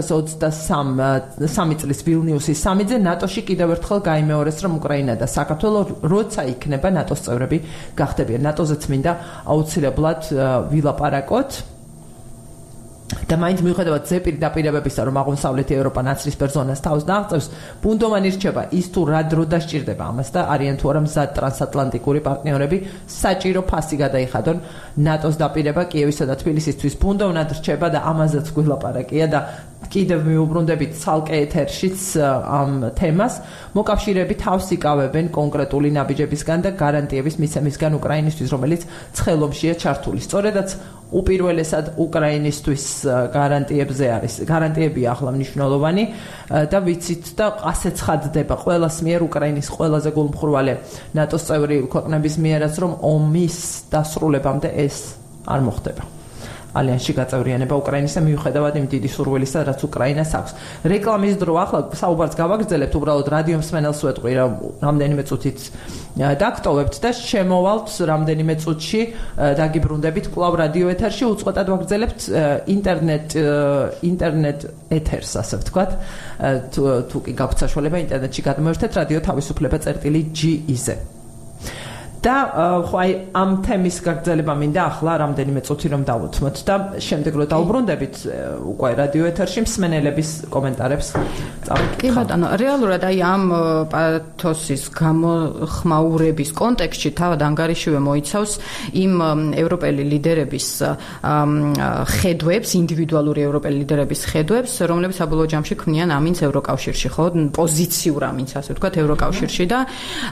2023 წლის ვილნიუსის სამიტზე ნატოში კიდევ ერთხელ გაიმეორეს, რომ უკრაინა და საქართველო როცა იქნება ნატოს წევრები გახდებიან. ნატოზეც მინდა აუცილებლად ვილაპარაკოთ. და მაინც მიუხედავად ზეპირი დაპირებებისა, რომ აღმოსავლეთი ევროპა ნაცრისფერ ზონას თავს დააღწევს, ბუნდოვანი რჩება ის თუ რა დრო დასჭირდება ამას და არიან თუ არა მზად ტრანსატლანტიკური პარტნიორები საჭირო ფასი გადაიხადონ ნატოს დაპირება კიევისა და თბილისისთვის ბუნდოვნად რჩება და ამაზეც გვილაპარაკია და კიდევ მიუბრუნდებით ცალკე ეთერშიც ამ თემას, მოკავშირეები თავს იკავებენ კონკრეტული ნაბიჯებისგან და გარანტიების მიცემისგან უკრაინისთვის, რომელიც ცხელომშია ჩართული. სწორედაც უპირველესად უკრაინისთვის გარანტიებზე არის. გარანტიებია ახლა მნიშვნელოვანი და ვიცით და ასე ცხადდება ყველას მიერ უკრაინის ყველაზე გულმხრვალე ნატოს წევრი ქვეყნების მიერაც, რომ ომის დასრულებამდე ეს არ მოხდება. ალიანსში გაწევრიანება უკრაინისა მიუხედავად იმ დიდი სურვილისა, რაც უკრაინას აქვს. რეკლამის დრო ახლა საუბარს გავაგრძელებთ, უბრალოდ რადიო მსმენელს ვეტყვი, რომ რამდენიმე წუთით დაგტოვებთ და შემოვალთ რამდენიმე წუთში დაგიბრუნდებით კვლავ რადიო ეთერში, უწყვეტად ვაგრძელებთ ინტერნეტ ეთერს, ასე ვთქვათ. თუ კი გაქვთ საშუალება ინტერნეტში გადმოერთეთ რადიო თავისუფლება.gi-ზე. და ხო აი ამ თემის გაგრძელება მინდა ახლა რამდენიმე წუთი რომ დავუთმოთ და შემდეგ რომ დავუბრუნდებით უკვე რადიო ეთერში მსმენელების კომენტარებს წავიდეთ. კი ბატონო, რეალურად აი ამ პათოსის გამოხმაურების კონტექსტში თავად ანგარიშივე მოიცავს იმ ევროპელი ლიდერების ხედვებს, ინდივიდუალური ევროპელი ლიდერების ხედვებს, რომლებიც საბოლოო ჯამში ქმნიან ამინს ევროკავშირში, ხო, პოზიციურ ამინს, ასე ვთქვათ, ევროკავშირში და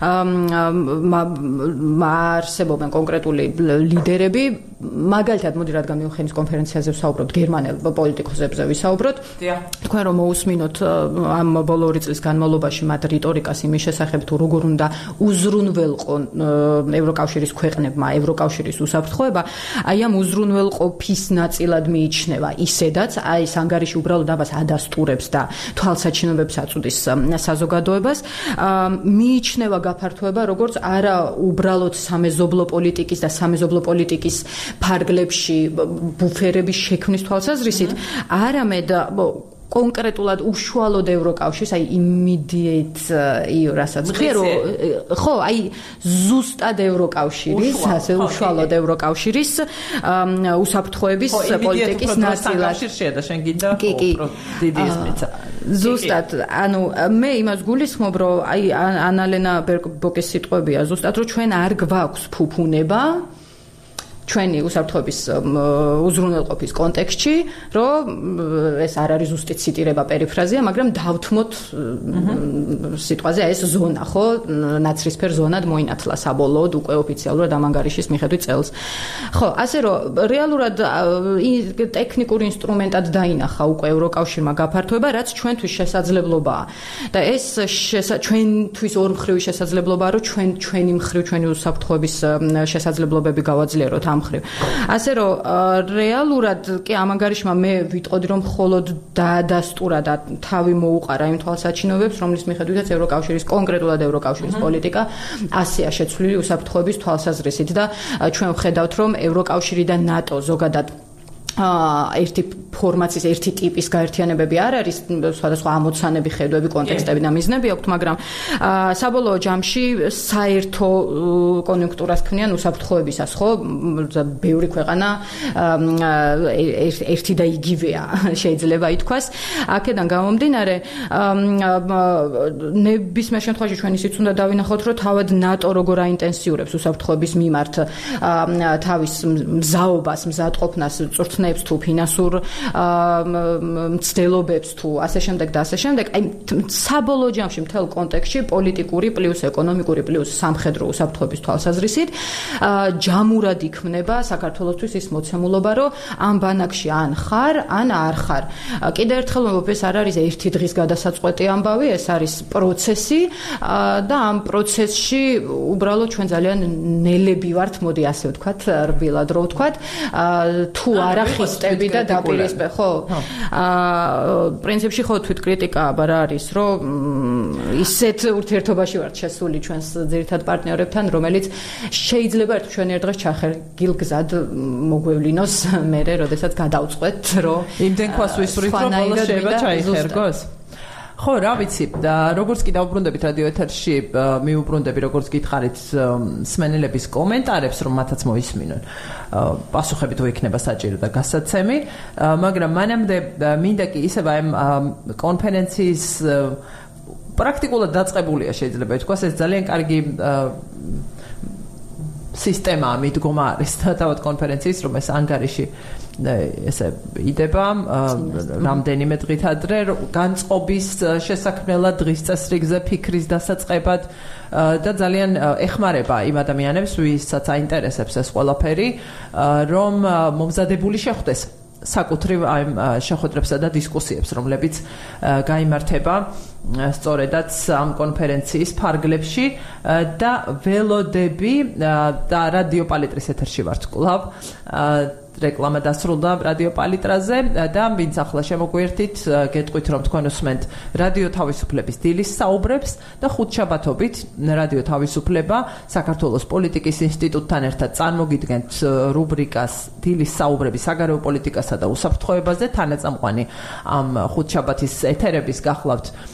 არსებობენ კონკრეტული ლიდერები, მაგალითად, მოდი რადგან მიუნხენის კონფერენციაზე ვსაუბრობთ, გერმანელ პოლიტიკოსებზე ვისაუბროთ. თქვენ რომ მოусმინოთ ამ ბოლო 2 წლის განმავლობაში მათ რიტორიკას იმის შესახებ, თუ როგორ უნდა უზრუნველყო ევროკავშირის ქვეყნებმა ევროკავშირის უსაფრთხოება, აი ამ უზრუნველყოფის ნაწილად მიიჩნევა ისედაც, აი ეს ანგარიში უბრალოდ ამას ადასტურებს და თვალსაჩინოებს აწუდის საზოგადოებას, მიიჩნევა გაფართოება როგორც არა უბრალოდ სამეზობლო პოლიტიკის და სამეზობლო პოლიტიკის ფარგლებში ბუფერების შექმნის თვალსაზრისით, არამედ კონკრეტულად უშუალოდ ევროკავშირს, აი immediate რასაც ხერო, ხო, აი ზუსტად ევროკავშირის, ასე უშუალოდ ევროკავშირის უსაფრთხოების პოლიტიკის ნაწილად. და შენ გინდა დიდი ისმეცა. ზუსტად, ანუ მე იმას გულისხმობ, რომ აი ანალენა ბერბოკის სიტყვებია ზუსტად, რომ ჩვენ არ გვაქვს ფუფუნება ჩვენი უსაფრთხოების უზრუნველყოფის კონტექსტში, რომ ეს არ არის ზუსტი ციტირება პერიფრაზია, მაგრამ დავთმოთ სიტყვაზე ეს ზონა, ხო, ნაცრისფერ ზონად მოინათლა საბოლოოდ უკვე ოფიციალურად ამ ანგარიშის მიხედვით წელს. ხო, ასე რომ რეალურად ტექნიკურ ინსტრუმენტად დაინახა უკვე ევროკავშირმა გაფართოება, რაც ჩვენთვის შესაძლებლობაა. და ეს ჩვენთვის ორმხრივი შესაძლებლობაა, რომ ჩვენი მხრივ ჩვენი უსაფრთხოების შესაძლებლობები გავაძლიეროთ ამ მხრივ. ასე რომ რეალურად კი ამ ანგარიშმა მე ვიტყოდი, რომ მხოლოდ დაადასტურა და თავი მოუყარა იმ თვალსაჩინოებებს, რომლის მიხედვითაც ევროკავშირის კონკრეტულად ევროკავშირის პოლიტიკა ასეა შეცვლილი უსაფრთხოების თვალსაზრისით და ჩვენ ვხედავთ, რომ ევროკავშირი და ნატო ზოგადად ერთი ფორმაციის, ერთი ტიპის გაერთიანებები არ არის, სხვადასხვა ამოცანები, ხედვები, კონტექსტები და მიზნები აქვთ, მაგრამ საბოლოო ჯამში საერთო კონიუნქტურას ქმნიან უსაფრთხოებისას, ხო? ბევრი ქვეყანა ერთი და იგივეა, შეიძლება ითქვას. აქედან გამომდინარე, ნებისმიერ შემთხვევაში ჩვენ ისიც უნდა დავინახოთ, რომ თავად ნატო როგორ აინტენსიურებს უსაფრთხოების მიმართ თავის მზაობას, მზადყოფნას, წვრთნებს თუ ფინანსურ მცდელობებს თუ ასე შემდეგ და ასე შემდეგ. აი საბოლოო ჯამში მთელ კონტექსტში პოლიტიკური პლუს ეკონომიკური პლუს სამხედრო უსაფრთხოების თვალსაზრისით ჯამურად იქმნება საქართველოსთვის ის მოცემულობა, რომ ამ ბანაკში ან ხარ, ან არ ხარ. კიდევ ერთხელ ვამბობ, ეს არ არის ერთი დღის გადასაწყვეტი ამბავი, ეს არის პროცესი და ამ პროცესში უბრალოდ ჩვენ ძალიან ნელები ვართ, მოდი ასე ვთქვათ, რბილად რო ვთქვათ, თუ არა ხისტები და დაპირისპირება, ხო? პრინციპში ხო თვით კრიტიკა რა არის, რომ ისეთ ურთიერთობაში ვართ შესული ჩვენს ძირითად პარტნიორებთან, რომელიც შეიძლება ჩვენი ერთ დღეს ჩახერგილ გზად მოგვევლინოს მერე, როდესაც გადავწყვეტ, რომ იმდენ ქვას ვისვრით, რომ ბოლოს შეიძლება ჩაიხერგოს. ხო, რა ვიცი, როგორც კი დავუბრუნდებით რადიო ეთერში, მიუბრუნდები როგორც გითხარით მსმენელების კომენტარებს, რომ მათაც მოისმინონ. პასუხები თუ იქნება საჭირო და გასაცემი, მაგრამ მანამდე მინდა კი ისევ ამ კონფერენციის პრაქტიკულად დაწყებულია, შეიძლება ითქვას, ეს ძალიან კარგი სისტემა მიდგომა არის თავად კონფერენციის, რომ ეს ანგარიში ესე იდება რამდენიმე დღით ადრე განწყობის შესაქმნელად დღის წესრიგზე ფიქრის დასაწყებად და ძალიან ეხმარება იმ ადამიანებს, ვისაც აინტერესებს ეს ყველაფერი, რომ მომზადებული შეხვდეს საკუთრივ ამ შეხვედრებსა და დისკუსიებს, რომლებიც გაიმართება სწორედაც ამ კონფერენციის ფარგლებში და ველოდები და რადიო პალიტრის ეთერში ვართ კვლავ რეკლამა დასრულდა რადიო პალიტრაზე და ვინც ახლა შემოგვიერთით, გეტყვით რომ თქვენ უსმენთ რადიო თავისუფლების დილის საუბრებს და ხუთშაბათობით რადიო თავისუფლება საქართველოს პოლიტიკის ინსტიტუტთან ერთად წარმოგიდგენთ რუბრიკას დილის საუბრები საგარეო პოლიტიკასა და უსაფრთხოებაზე. თანაწამყვანი ამ ხუთშაბათის ეთერების გახლავთ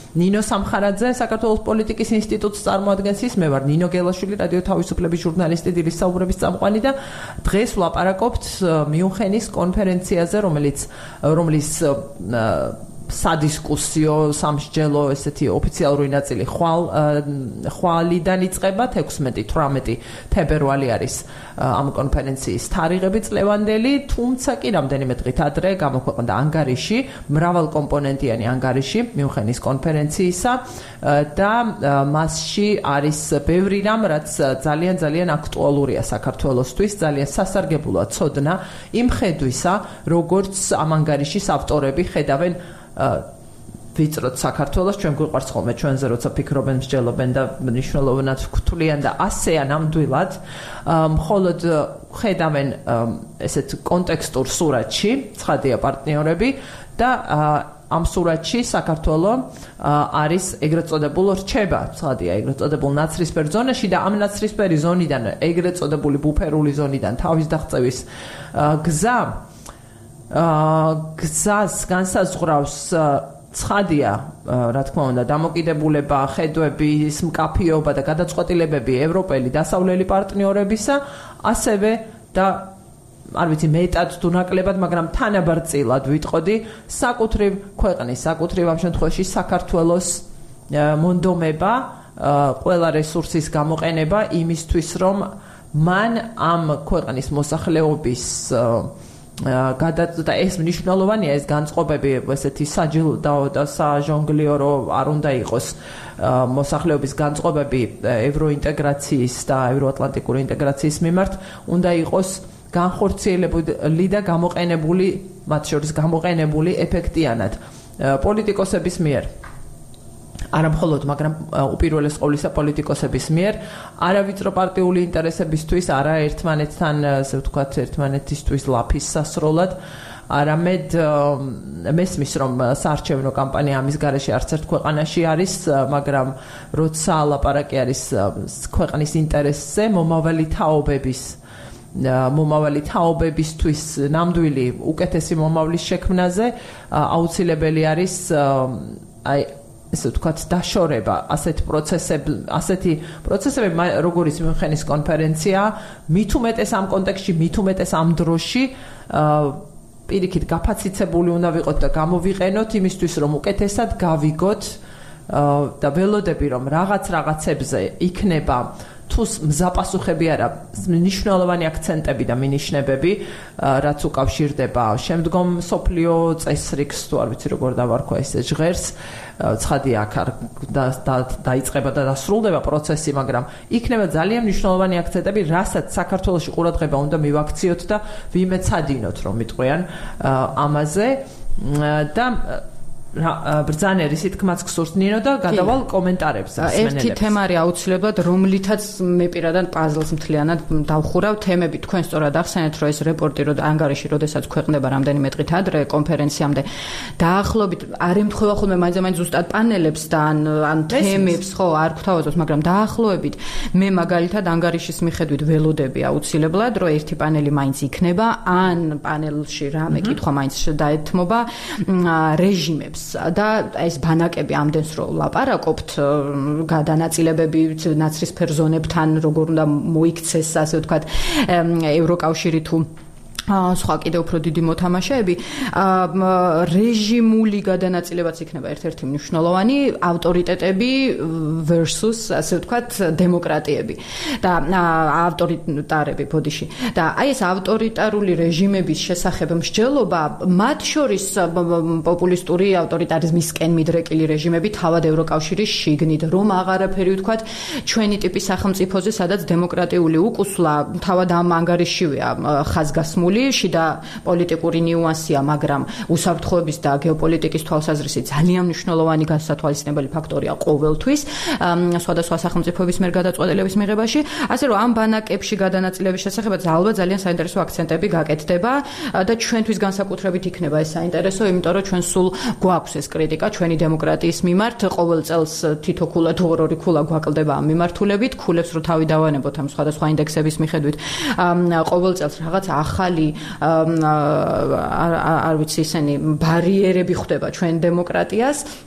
ნინო სამხარაძე საქართველოს პოლიტიკის ინსტიტუტს წარმოადგენს ის, მე ვარ ნინო გელაშვილი, რადიო თავისუფლების ჟურნალისტი, დილის საუბრების წამყვანი და დღეს ვლაპარაკობთ მიუნხენის კონფერენციაზე, რომლის სადისკუსიო სამსჯელო ესეთი ოფიციალური ნაწილი ხვალიდან იწყება 16-18 თებერვალი არის ამ კონფერენციის თარიღები წლევანდელი, თუმცა კი რამდენიმე დღით ადრე გამოქვეყნდა ანგარიში, მრავალკომპონენტიანი ანგარიში მიუნხენის კონფერენციისა და მასში არის ბევრი რამ, რაც ძალიან აქტუალურია საქართველოსთვის, ძალიან სასარგებლოა ცოდნა იმ ხედვისა, როგორც ამ ანგარიშის ავტორები ხედავენ ვიწროთ საქართველოს, ჩვენ გვიყვარს ხოლმე ჩვენზე როცა ფიქრობენ, მსჯელობენ და მნიშვნელოვნად გვთვლიან და ასეა ნამდვილად, მხოლოდ ხედავენ ესეთ კონტექსტურ სურათში, ცხადია პარტნიორები და ამ სურათში საქართველო არის ეგრეთ წოდებულ რჩება, ცხადია, ეგრეთ წოდებულ ნაცრისფერ ზონაში და ამ ნაცრისფერი ზონიდან, ეგრეთ წოდებული ბუფერული ზონიდან თავის დაღწევის გზას განსაზღვრავს ცხადია, რა თქმა უნდა, დამოკიდებულება, ხედვების, მკაფიობა და გადაწყვეტილებები ევროპელი დასავლელი პარტნიორებისა, ასევე და არ ვიცი მეტად თუ ნაკლებად, მაგრამ თანაბარწილად ვიტყოდი, საკუთრივ ქვეყნის, საკუთრივ ამ შემთხვევაში საქართველოს მონდომება, ყველა რესურსის გამოყენება იმისთვის, რომ მან ამ ქვეყნის მოსახლეობის და ეს მნიშვნელოვანია, ეს განწყობები, ესეთი საჯილდაო და საჟონგლიორო არ უნდა იყოს მოსახლეობის განწყობები ევროინტეგრაციის და ევროატლანტიკური ინტეგრაციის მიმართ, უნდა იყოს განხორციელებული და გამოყენებული, მათ შორის გამოყენებული ეფექტიანად პოლიტიკოსების მიერ. არა მხოლოდ, მაგრამ უპირველეს ყოვლისა პოლიტიკოსების მიერ, არა ვიწრო პარტიული ინტერესებისთვის, არა ერთმანეთთან, ასე ვთქვათ, ერთმანეთისთვის ლაფის სასროლად, არამედ მესმის, რომ საარჩევნო კამპანია ამის გარეშე არც ერთ ქვეყანაში არის, მაგრამ როცა ლაპარაკი არის ქვეყნის ინტერესზე, მომავალი თაობებისთვის ნამდვილი უკეთესი მომავლის შექმნაზე, აუცილებელი არის ესე ვთქვათ, დაშორება ასეთი პროცესები, როგორიც მიუნხენის კონფერენცია, მით უმეტეს ამ კონტექსტში, მით უმეტეს ამ დროში, პირიქით გაფაციცებული უნდა ვიყოთ და გამოვიყენოთ იმისთვის, რომ უკეთესად გავიგოთ და ველოდები, რომ რაღაცებზე იქნება თუ მზაპასუხები არა, მნიშვნელოვანი აქცენტები და მინიშნებები, რაც უკავშირდება შემდგომ სოფლიო წესრიგს, თუ არ ვიცი როგორ დავარქვა ესე ჟღერს, ცხადია აქ დაიწყება და დასრულდება პროცესი, მაგრამ იქნება ძალიან მნიშვნელოვანი აქცენტები, რასაც საქართველოში ყურადღება უნდა მივაქციოთ და ვიმეცადინოთ, რომ მიტყვიან ამაზე და ბრძანერი სითქმაც გსურთ ნინო და გადავალ კომენტარებს ერთი თემა არის აუცილებლად, რომლითაც მე პირადად პაზლს მთლიანად დავხურავ თემები. თქვენ სწორად ახსენეთ, რომ ეს რეპორტი ანგარიში, როდესაც ქვეყნდება რამდენიმე დღით ადრე კონფერენციამდე, დაახლოებით არ ემთხვევა ხოლმე მაინც ზუსტად პანელებს და ან თემებს, ხო, არ გვთავაზობთ, მაგრამ დაახლოებით მე მაგალითად ანგარიშის მიხედვით ველოდები აუცილებლად, რომ ერთი პანელი მაინც იქნება, ან პანელში რამე კითხვა მაინც დაეთმობა რეჟიმებს და ეს ბანაკები ამდენს რომ ლაპარაკობთ გადანაწილებები ნაცრისფერ ზონებთან როგორ უნდა მოიქცეს ასე ვთქვათ ევროკავშირი თუ სხვა კიდევ უფრო დიდი მოთამაშეები რეჟიმული გადანაწილებაც იქნება ერთ-ერთი მნიშვნელოვანი ავტორიტეტები versus ასე ვთქვათ დემოკრატიები და ავტორიტარები ბოდიში და აი ეს ავტორიტარული რეჟიმების შესახებ მსჯელობა მათ შორის პოპულისტური ავტორიტარიზმისკენ მიდრეკილი რეჟიმები თავად ევროკავშირის შიგნით რომ აღარაფერი ვთქვათ ჩვენი ტიპის სახელმწიფოზე სადაც დემოკრატიული უკუსლა თავად ამ ანგარიშივეა ხაზგასმული შიდა პოლიტიკური ნიუანსია, მაგრამ უსაფრთხოების და გეოპოლიტიკის თვალსაზრისით ძალიან მნიშვნელოვანი გასათვალისწინებელი ფაქტორია ყოველთვის სხვადასხვა სახელმწიფოების მიერ გადაწყვეტილების მიღებაში, ასე რომ ამ ბანაკებში გადანაწილების შესახებაც ალბათ ძალიან საინტერესო აქცენტები გაკეთდება და ჩვენთვის განსაკუთრებით იქნება ეს საინტერესო, იმიტომ რომ ჩვენ სულ გვაქვს ეს კრიტიკა ჩვენი დემოკრატიის მიმართ, ყოველ წელს თითო ქულა თუ ორი ქულა გვაკლდება ამ მიმართულებით, ქულებს რო თავი დავანებოთ ამ სხვადასხვა ინდექსების მიხედვით, ყოველ წელს რაღაც ახალი არ ვიცი ისენი ბარიერები ხდება ჩვენ დემოკრატიას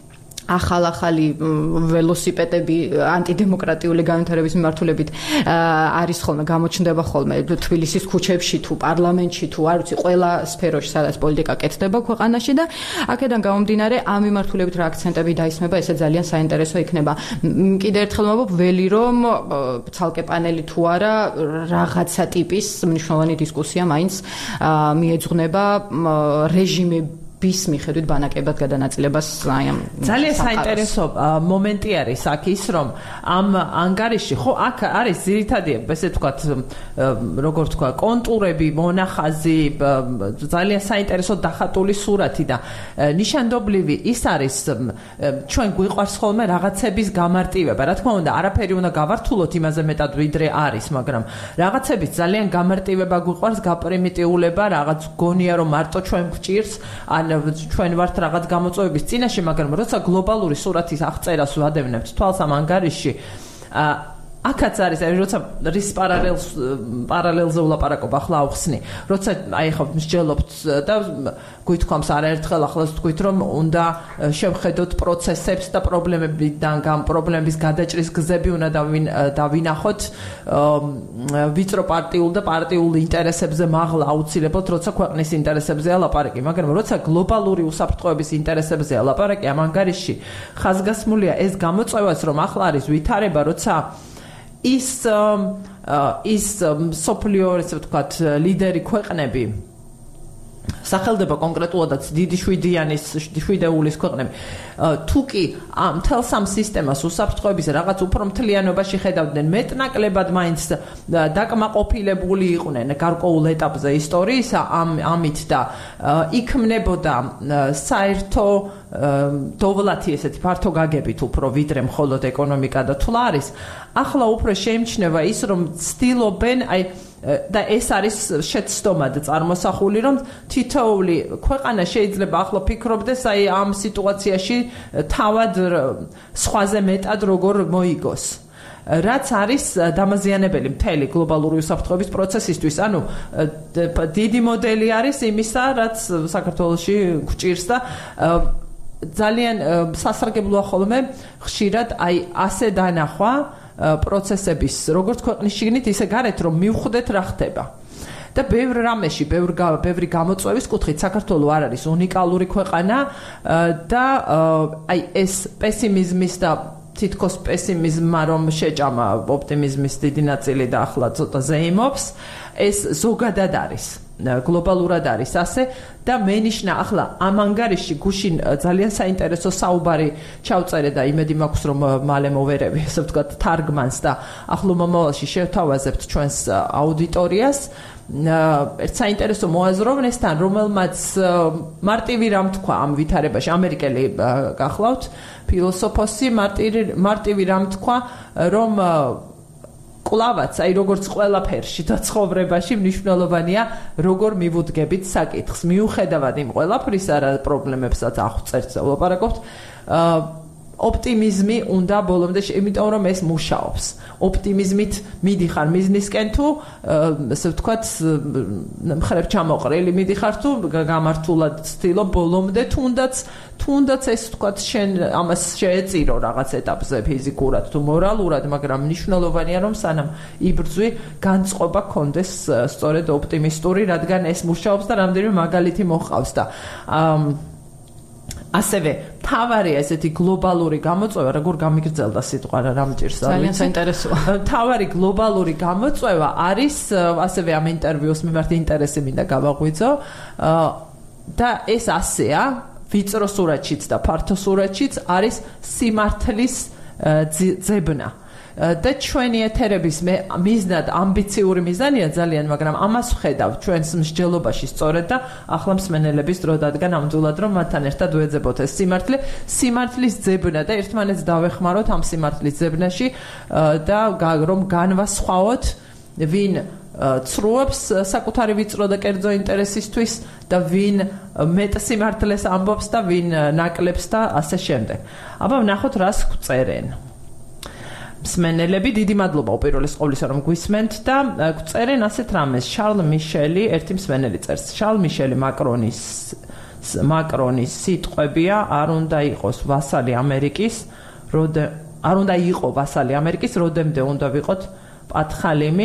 ახალ-ახალი ველოსიპედები ანტიდემოკრატიული განვითარების მიმართულებით არის ხოლმე გამოჩნდება ხოლმე თბილისის ქუჩებში თუ პარლამენტში თუ არ ვიცი ყველა სფეროში სადაც პოლიტიკა კეთდება ქვეყანაში და აქედან გამომდინარე ამ მიმართულებით რა აქცენტები დაისმება ესე ძალიან საინტერესო იქნება კიდევ ერთხელ ვამბობ ველი რომ ცალკე პანელი თუ არა რაღაცა ტიპის მნიშვნელოვანი დისკუსია მაინც მიეძღვნება რეჟიმები bis მიხედვით ბანაკებად გადანაწილებას აი ამ ძალიან საინტერესო მომენტი არის აქ ის რომ ამ ანგარიში ხო აქ არის ძირითადი ესე ვთქვათ როგორ ვთქვა კონტურები მონახაზი ძალიან საინტერესო დახატული სურათი და ნიშანდობლივი ის არის ჩვენ გვიყვარს ხოლმე რაღაცების გამარტივება რა თქმა უნდა არაფერი უნდა გავართულოთ იმაზე მეტად ვიდრე არის მაგრამ რაღაცების ძალიან გამარტივება გვიყვარს გაპრიმიტიულება რაღაც გონია რომ მარტო ჩვენ გვჭირს ან ჩვენ ვართ რაღაც გამოწვევების წინაშე, მაგრამ როცა გლობალური სურათის აღწერას ვადევნებთ თვალს ამ ანგარიშში, აქაც არის, როცა რის პარალელზე ვლაპარაკობ, ახლა ავხსნი, როცა აი ხო მსჯელობთ და გვითქვამს არაერთხელ ახლა ვთქვით, რომ უნდა შევხედოთ პროცესებს და პრობლემების გადაჭრის გზები უნდა დავინახოთ ვიწრო პარტიულ და პარტიულ ინტერესებზე მაღლა აუცილებლად, როცა ქვეყნის ინტერესებზეა ლაპარაკი, მაგრამ როცა გლობალური უსაფრთხოების ინტერესებზეა ლაპარაკი ამ ანგარიშში, ხაზგასმულია ეს გამოწვევაც, რომ ახლა არის ვითარება, როცა ის სოფლიო ესე ვთქვათ ლიდერი ქვეყნები სახელდება კონკრეტულადაც დიდი შვიდეულის ქვეყნები თუკი ამ თელს ამ სისტემას უსაფრთხოების რაღაც უფრო მთლიანობაში ხედავდნენ მეტნაკლებად მაინც დაკმაყოფილებული იყვნენ გარკვეულ ეტაპზე ისტორიისა ამით და იქმნებოდა საერთო დოვლათი ესეთი ფართო გაგებით უფრო ვიდრე მხოლოდ ეკონომიკა და თვლა არის ახლა უფრო შეიმჩნევა ის რომ ცდილობენ აი და ეს არის შეცდომად წარმოსახული რომ თითოეული ქვეყანა შეიძლება ახლა ფიქრობდეს აი ამ სიტუაციაში თავად სხვაზე მეტად როგორ მოიგოს რაც არის დამაზიანებელი მთელი გლობალური უსაფრთხოების პროცესისთვის ანუ დიდი მოდელი არის იმისა რაც საქართველოში გვჭირს და ძალიან სასარგებლოა ხოლმე ხშირად აი ასე დანახვა პროცესების როგორც ქვეყნის შიგნით ისე გარეთ რომ მივხვდეთ რა ხდება და ბევრ რამეში ბევრი გამოწვევის კუთხით საქართველო არ არის უნიკალური ქვეყანა და აი ეს პესიმიზმის და თითქოს პესიმიზმმა რომ შეჭამა ოპტიმიზმის დიდი ნაწილი და ახლა ცოტა ზეიმობს ეს ზოგადად არის გლობალურად არის ასე და მენიშნა ახლა ამ ანგარიში გუშინ ძალიან საინტერესო საუბარი ჩავწერე და იმედი მაქვს რომ მალე მოვერევი ესე ვთქვათ თარგმანს და ახლო მომავალში შევთავაზებთ ჩვენს აუდიტორიას ერთ საინტერესო მოაზროვნესთან რომელმაც მარტივი რამ თქვა ამ ვითარებაში ამერიკელი გახლავთ ფილოსოფოსი მარტივი რამ თქვა რომ კლავაც, აი როგორც ყველაფერში და ცხოვრებაში მნიშვნელოვანია როგორ მივუდგებით საკითხს. მიუხედავად იმ ყველაფრისა რა პრობლემებსაც აღვწერთ და ვლაპარაკობთ, ოპტიმიზმი უნდა ბოლომდე, იმიტომ რომ ეს მუშაობს. ოპტიმიზმით მიდიხარ მიზნისკენ თუ ასე ვთქვათ, მხრებ ჩამოყრილი მიდიხარ თუ გამართულად ცდილობ ბოლომდე თუნდაც ეს ვთქვათ შენ ამას შეეწირო რაღაც ეტაპზე ფიზიკურად თუ მორალურად, მაგრამ მნიშვნელოვანია რომ სანამ იბრძვი განწყობა გქონდეს სწორედ ოპტიმისტური, რადგან ეს მუშაობს და რამდენიმე მაგალითი მოჰყავს და ასევე თავარი ესეთი გლობალური გამოწვევა როგორ გამიგრძელდა სიტყვა რა მჭირს ძალიან საინტერესოა თავარი გლობალური გამოწვევა არის ასევე ამ ინტერვიუს მიმართ ინტერესი მინდა გავაღვიძო და ეს ასეა ვიწრო სურათშიც და ფართო სურათშიც არის სიმართლის ძებნა და ჩვენი ეთერების მიზნად ამბიციური მიზანია ძალიან, მაგრამ ამას ვხედავ ჩვენს მსჯელობაში სწორედ და ახლა მსმენელების დრო დადგა ნამდვილად რომ მათთან ერთად ვეძებოთ ეს სიმართლის ძებნა და ერთმანეთს დავეხმაროთ ამ სიმართლის ძებნაში და რომ განვასხვაოთ ვინ ცრუობს საკუთარი ვიწრო და კერძო ინტერესისთვის და ვინ მეტ სიმართლეს ამბობს და ვინ ნაკლებს და ასე შემდეგ. აბა ვნახოთ რას გვწერენ. მსმენელები დიდი მადლობა უპირველეს ყოვლისა რომ გვისმენთ და გვწერენ ასეთ რამეს შარლ მიშელი ერთი მსმენელი წერს შარლ მიშელი მაკრონის მაკრონის სიტყვებია, არ უნდა იყოს ვასალი ამერიკის, არ უნდა იყო ვასალი ამერიკის, როდემდე უნდა ვიყოთ პათხალიმი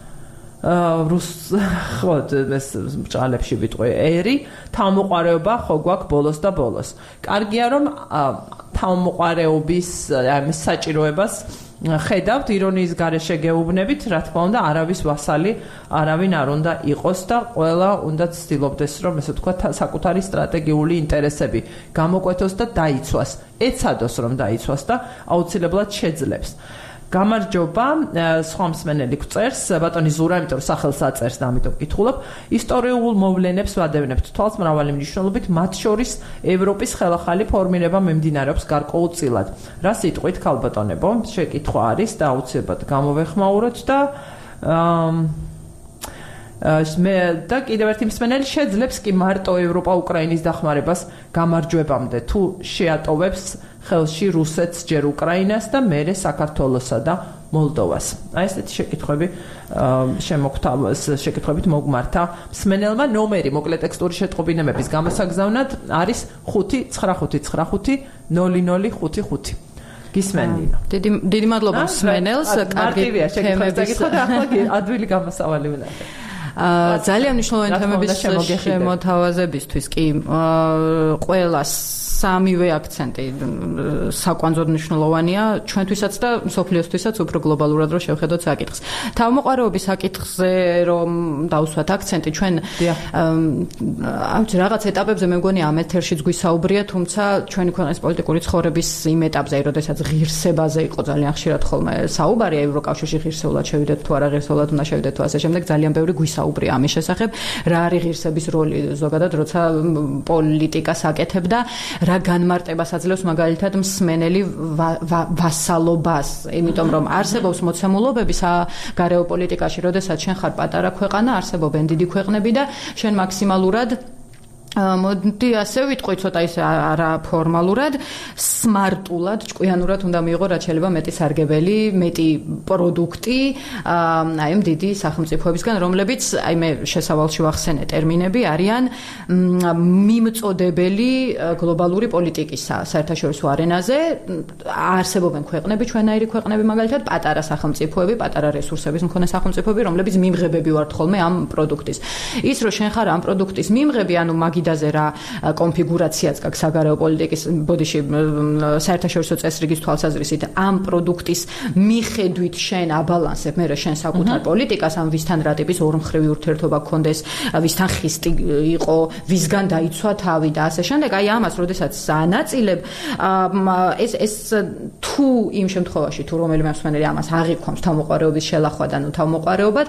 ხო ეს ბჭყალებში ვიტყვი ერი თავმოყარეობა ხო გვაქვს ბოლოს და ბოლოს. კარგია რომ თავმოყარეობის ამის საჭიროებას ხედავთ ირონიის გარეშე გეუბნებით, რა თქმა უნდა, არავის ვასალი არავინ არ უნდა იყოს და ყველა უნდა ცდილობდეს, რომ ესე ვთქვათ, საკუთარი სტრატეგიული ინტერესები გამოკვეთოს და დაიცვას, ეცადოს რომ დაიცვას და აუცილებლად შეძლებს. გამარჯობა, სხვა მსმენელი გვწერს, ბატონი ზურა, იმიტომ რომ სახელს აწერს და ამიტომ ვკითხულობ. ისტორიულ მოვლენებს ვადევნებთ თვალს მრავალი მნიშვნელობით, მათ შორის ევროპის ხელახალი ფორმირება მიმდინარეობს გარკვეულწილად. რა სიტყვით, ქალბატონებო, შეკითხვა არის და აუცილებლად გამოვეხმაუროთ და და კიდევ ერთი მსმენელი შეძლებს კი მარტო ევროპა უკრაინის დახმარებას გამარჯვებამდე თუ შეატოვებს ხელში რუსეთს ჯერ უკრაინას და მერე საქართველოსა და მოლდოვას. აი ესეთი შეკითხვები შეკითხვებით მოგმართა მსმენელმა. ნომერი მოკლე ტექსტური შეტყობინებების გამოსაგზავნად არის 599500555. გისმენდინო. დიდი მადლობა მსმენელს, კარგი თემების და ახლა ადვილი გამოსავალი ვნახე. ძალიან მნიშვნელოვანი თემების შემოთავაზებისთვის კი ყველას სამივე აქცენტი საკვანძოდ მნიშვნელოვანია ჩვენთვისაც და მსოფლიოსთვისაც უფრო გლობალურად რომ შევხედოთ საკითხს. თავმოყარეობის საკითხზე რომ დავუსვათ აქცენტი ჩვენ რაღაც ეტაპებზე მე მგონი ამ ეთერშიც გვისაუბრია, თუმცა ჩვენი ქვეყნის პოლიტიკური ცხოვრების იმ ეტაპზე, როდესაც ღირსებაზე იყო ძალიან ხშირად ხოლმე საუბარი, ევროკავშირში ღირსეულად შევიდეთ თუ არა ღირსეულად უნდა შევიდეთ თუ ასე შემდეგ, ძალიან ბევრი გვისაუბრია ამის შესახებ, რა არის ღირსების როლი ზოგადად, როცა პოლიტიკას აკეთებდა, რა განმარტებას აძლევს მაგალითად მსმენელი ვასალობას, იმიტომ რომ არსებობს მოცემულობები საგარეო პოლიტიკაში, როდესაც შენ ხარ პატარა ქვეყანა, არსებობენ დიდი ქვეყნები და შენ მაქსიმალურად მოდი ასე ვიტყვი ცოტა ისე არაფორმალურად, სმარტულად, ჭკვიანურად უნდა მიიღო რაც შეიძლება მეტი სარგებელი, მეტი პროდუქტი აი ამ დიდი სახელმწიფოებისგან, რომლებიც აი მე შესავალში ვახსენე ტერმინები არიან მიმწოდებელი გლობალური პოლიტიკისა საერთაშორისო არენაზე. არსებობენ ქვეყნები, ჩვენაირი ქვეყნები მაგალითად, პატარა სახელმწიფოები, პატარა რესურსების მქონე სახელმწიფოები, რომლებიც მიმღებები ვართ ხოლმე ამ პროდუქტის. ის რომ შენ ხარ ამ პროდუქტის მიმღები, ანუ მაგიდაზე რა კონფიგურაციაც გაქვს საგარეო პოლიტიკის ბოდიში საერთაშორისო წესრიგის თვალსაზრისით ამ პროდუქტის მიხედვით შენ აბალანსებ მე შენ საკუთარ პოლიტიკას ამ ვისთან რა ტიპის ორმხრივი ურთიერთობა გქონდეს, ვისთან ხისტი იყო, ვისგან დაიცვა თავი და ასე შემდეგ. აი ამას როდესაც ანაწილებ ეს თუ იმ შემთხვევაში თუ რომელიმე მსმენელი ამას აღიქვამს თავმოყარეობის შელახვად, ანუ თავმოყარეობად,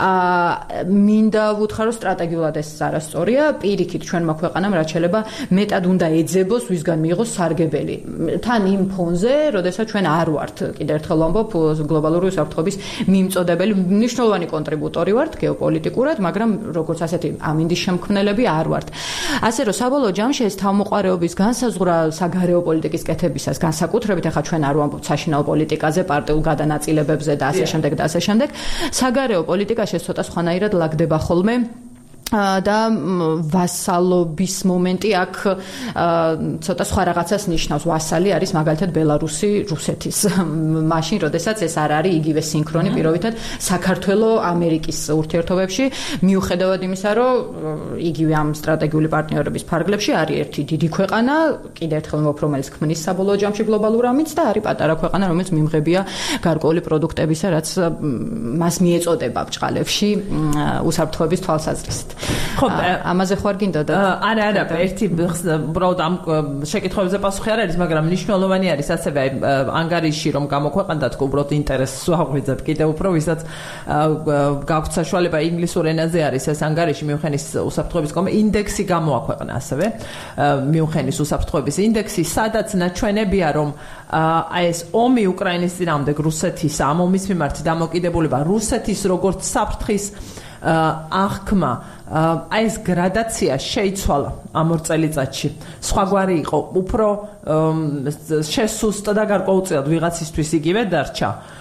მინდა ვუთხარო სტრატეგიულად ეს არასწორია, პირიქით ჩვენმა ქვეყანამ რაც შეიძლება მეტად უნდა ეძებოს ვისგან მიიღოს სარგებელი. თან იმ ფონზე, როდესაც ჩვენ არ ვართ, კიდევ ერთხელ ვამბობ, გლობალური უსაფრთხოების მიმწოდებელი მნიშვნელოვანი კონტრიბუტორი ვართ გეოპოლიტიკურად, მაგრამ როგორც ასეთი ამინდის შემქმნელები არ ვართ. ასე რომ საბოლოო ჯამში ეს თავმოყარეობის განსაზღვრა საგარეო პოლიტიკის კეთებისას განსაკუთრებით, ახლა ჩვენ არ ვამბობთ საშინაო პოლიტიკაზე, პარტიულ გადანაწილებებზე და ასე შემდეგ და ასე შემდეგ. საგარეო პოლიტიკაში ეს ცოტა სხვანაირად ლაგდება ხოლმე. და ვასალობის მომენტი აქ ცოტა სხვა რაღაცას ნიშნავს. ვასალი არის მაგალითად ბელარუსი რუსეთის. მაშინ, როდესაც ეს არ არის იგივე სინქრონი პირობითად საქართველოს ამერიკის ურთიერთობებში, მიუხედავად იმისა, რომ იგივე ამ სტრატეგიული პარტნიორების ფარგლებში არის ერთი დიდი ქვეყანა, კიდევ ერთხელ ვამბობ, რომელიც ქმნის საბოლოო ჯამში გლობალურ ამიტს და არის პატარა ქვეყანა, რომელიც მიმღებია გარკვეული პროდუქტებისა, რაც მას მიეწოდება ბჭყალებში უსაფრთხოების თვალსაზრისით. ხო, ამაზე ხوار გინდოდა? არა, ერთი უბრალოდ ამ შეკითხვებზე პასუხი არ არის, მაგრამ მნიშვნელოვანი არის ასევე ანგარიში რომ გამოქვეყნდათ, უბრალოდ ინტერესს ვაღვიძებ კიდევ უფრო, ვისაც გაქვთ საშუალება ინგლისურ ენაზე არის ეს ანგარიში მიუნხენის უსაფრთხოების ინდექსი გამოაქვეყნა ასევე მიუნხენის უსაფრთხოების ინდექსი, სადაც ნაჩვენებია რომ აი ეს ომი უკრაინის წინააღმდეგ რუსეთის ამ ომის მიმართ დამოკიდებულება რუსეთის როგორც საფრთხის აღქმა აი ეს გრადაცია შეიცვალა ამ ორ წელიწადში. სხვაგვარი იყო, უფრო შესუსტდა და გარკვეულწილად ვიღაცისთვის იგივე დარჩა.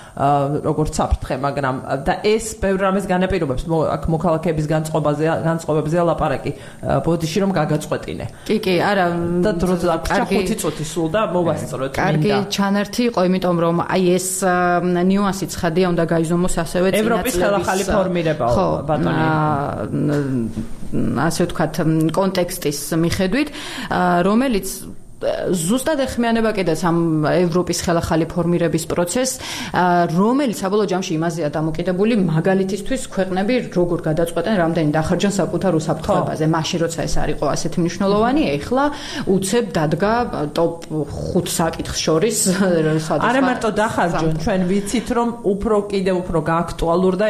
როგორც საფრთხე, მაგრამ და ეს ბევრ რამეს განაპირობებს აქ მოქალაქეების განწყობებზე ლაპარაკი ბოდიში რომ გაგაწყვეტინე. კი, არა, და დროზე 5 წუთი სულდა მოვასწროთ. კარგი ჩანართი იყო, იმიტომ რომ აი ეს ნიუანსი ცხადია, უნდა გაიზომოს ასევე წინაწლების ევროპის ხელახალი ფორმირებაო ბატონი. ასე ვთქვათ, კონტექსტის მიხედვით, რომელიც ზუსტად ეხმიანება კიდეც ამ ევროპის ხელახალი ფორმირების პროცესს, რომელიც საბოლოო ჯამში იმაზეა დამოკიდებული, მაგალითისთვის ქვეყნები როგორ გადაწყვეტენ, რამდენი დახარჯან საკუთარ უსაფრთხოებაზე. მაშინ როცა ეს არ იყო ასეთი მნიშვნელოვანი, ეხლა უცებ დადგა ტოპ 5 საკითხს შორის. არა მარტო დახარჯონ, ჩვენ ვიცით, რომ კიდევ უფრო გააქტუალურდა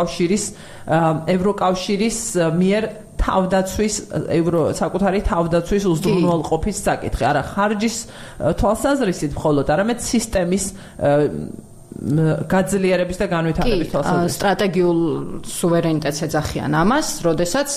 ევროკავშირის მიერ თავდაცვის საკუთარი თავდაცვის უზრუნველყოფის საკითხი. არა ხარჯის თვალსაზრისით მხოლოდ, არამედ სისტემის გაძლიერების და განვითარების თვალსაზრისით. სტრატეგიულ სუვერენიტეტს ეძახიან ამას, როდესაც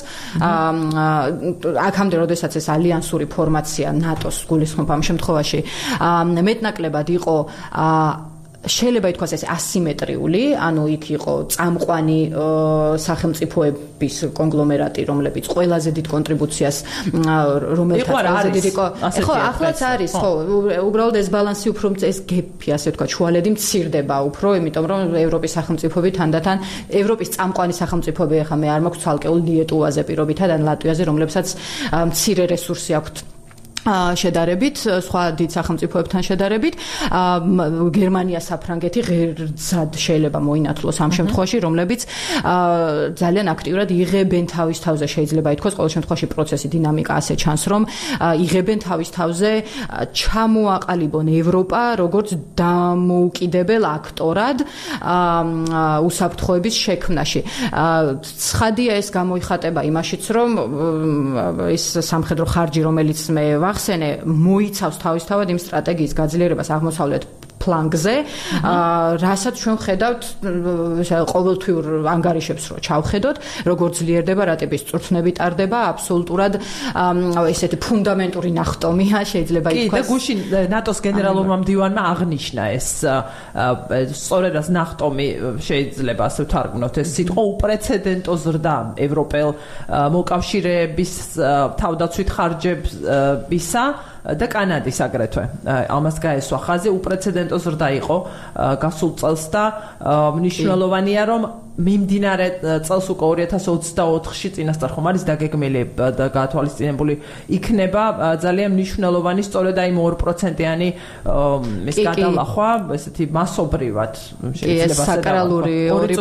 აქამდე როდესაც ეს ალიანსური ფორმაცია ნატოს გულისხმობ ამ შემთხვევაში მეტნაკლებად იყო შეიძლება ითქვას ეს ასიმეტრიული, ანუ იქ იყო წამყვანი სახელმწიფოების კონგლომერატი, რომლებიც ყველაზე დიდ კონტრიბუციას რომელთაც დიდი იყო. ხო, ახლაც არის, ხო, უბრალოდ ეს ბალანსი უფრო ეს გეპი, ასე ვთქვათ, შუალედი მცირდება უფრო, იმიტომ რომ ევროპის სახელმწიფოები თანდათან ევროპის წამყვანი სახელმწიფოები ახლა მე არ მაქვს ცალკეულ ლიეტუვაზე პირობითად ან ლატვიაზე, რომლებსაც მცირე რესურსი აქვთ შედარებით, სხვა დიდ სახელმწიფოებთან შედარებით, გერმანია, საფრანგეთი ღერძად შეიძლება მოინათლოს ამ შემთხვევაში, რომლებიც ძალიან აქტიურად იღებენ თავის თავზე, შეიძლება ითქვას, ყოველ შემთხვევაში პროცესი დინამიკა ასე ჩანს, რომ იღებენ თავის თავზე ჩამოაყალიბონ ევროპა როგორც დამოუკიდებელ აქტორად უსაფრთხოების შექმნაში. ცხადია ეს გამოიხატება იმაშიც, რომ ეს სამხედრო ხარჯი, რომელიც მე ახსენე, მოიცავს თავისთავად იმ სტრატეგიის გაძლიერებას აღმოსავლეთ ფლანგზე, რასაც ჩვენ ხედავთ ყოველთვიურ ანგარიშებს რო ჩავხედოთ, როგორ ძლიერდება, რა ტიპის წვრთნები ტარდება, აბსოლუტურად ესეთი ფუნდამენტური ნახტომია, შეიძლება ითქვას. კი, და გუშინ ნატოს გენერალურმა მდივანმა აღნიშნა ეს სწორედ ეს ნახტომი შეიძლება ასე ვთარგმნოთ, ეს სიტყვა უპრეცედენტო ზრდა ევროპელ მოკავშირეების თავდაცვით ხარჯებისა და კანადის აგრეთვე. ამას გაესვა ხაზი, უპრეცედენტო ზრდა იყო გასულ წელს და მნიშვნელოვანია, რომ მიმდინარე წელს უკვე 2024-ში წინასწარ ხომ არის დაგეგმილი და გათვალისწინებული იქნება ძალიან მნიშვნელოვანი სწორედ აი 2%-იანი ეს გადალახვა, ესეთი მასობრივად შეიძლება საკრალური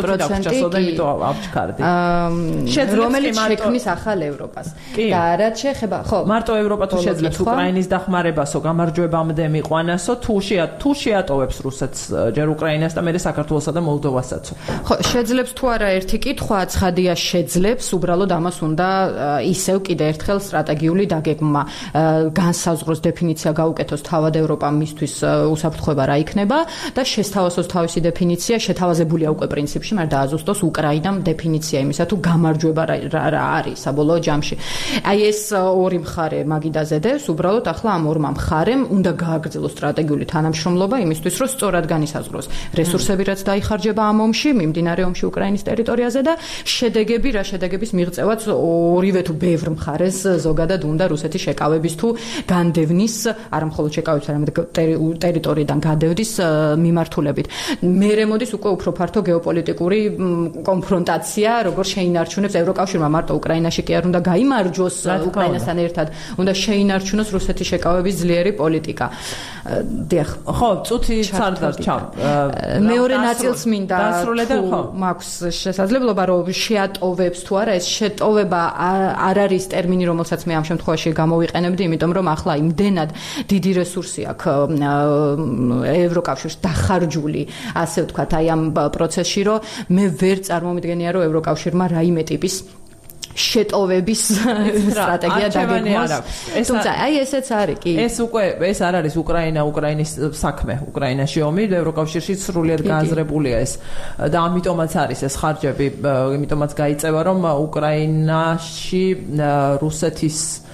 2%, რომელიც შექმნის ახალ ევროპას. და რაც შეეხება, ხო, მარტო ევროპა თუ შეძლებს უკრაინის დახმარებასო, გამარჯვებამდე მიყვანასო, თუ შეატოვებს რუსეთს ჯერ უკრაინას და მერე საქართველოსა და მოლდოვასაც. ხო, შეძლებს თუ არა ერთი კითხვა, ცხადია შეძლებს, უბრალოდ ამას უნდა ისევ კიდე ერთხელ სტრატეგიული დაგეგმა განსაზღვროს, დეფინიცია გაუკეთოს თავად ევროპამ მისთვის უსაფრთხოება რა იქნება და შესთავაზოს თავისი დეფინიცია, შეთავაზებულია უკვე პრინციპში, მაგრამ დააზუსტოს უკრაინამ დეფინიცია იმისა, თუ გამარჯვება რა არის საბოლოო ჯამში. აი ეს ორი მხარე მაგიდაზედებს, უბრალოდ ახლა ამ ორმა მხარემ უნდა გააგრძელოს სტრატეგიული თანამშრომლობა იმისთვის, რომ სწორად განისაზღვროს რესურსები, რაც დაიხარჯება ამ ომში, მიმდინარე ომში უკრაინის ტერიტორიაზე და შედეგები, რა შედეგების მიღწევაც ორივე თუ ბევრ მხარეს ზოგადად უნდა რუსეთის შეკავების თუ განდევნის, არა მხოლოდ შეკავების, არამედ ტერიტორიიდან გადევდის მიმართულებით. მერე მოდის უკვე უფრო ფართო გეოპოლიტიკური კონფრონტაცია, როგორ შეინარჩუნებს ევროკავშირმა მარტო უკრაინაში კი არ უნდა გაიმარჯვოს უკრაინასთან ერთად, უნდა შეინარჩუნოს რუსეთის შეკავების ძლიერი პოლიტიკა. დიახ. ხო, წუთი წარდარჩა. მეორე ნაწილს მინდა მაქვს შესაძლებლობა რომ შეატოვებს თუ არა ეს შეტოვება არ არის ტერმინი რომელსაც მე ამ შემთხვევაში გამოვიყენებდი, იმიტომ რომ ახლა იმდენად დიდი რესურსი აქვს ევროკავშირს დახარჯული, ასე ვთქვათ, აი ამ პროცესში, რომ მე ვერ წარმომიდგენია რომ ევროკავშირმა რაიმე ტიპის შეტოვების სტრატეგია დაგეგმოს. თუმცა აი ესეც არის კი. ეს არ არის უკრაინის საქმე, უკრაინაში ომი, ევროკავშირში სრულიად გააზრებულია ეს და ამიტომაც არის ეს ხარჯები, იმიტომაც გაიწევა რომ უკრაინაში რუსეთის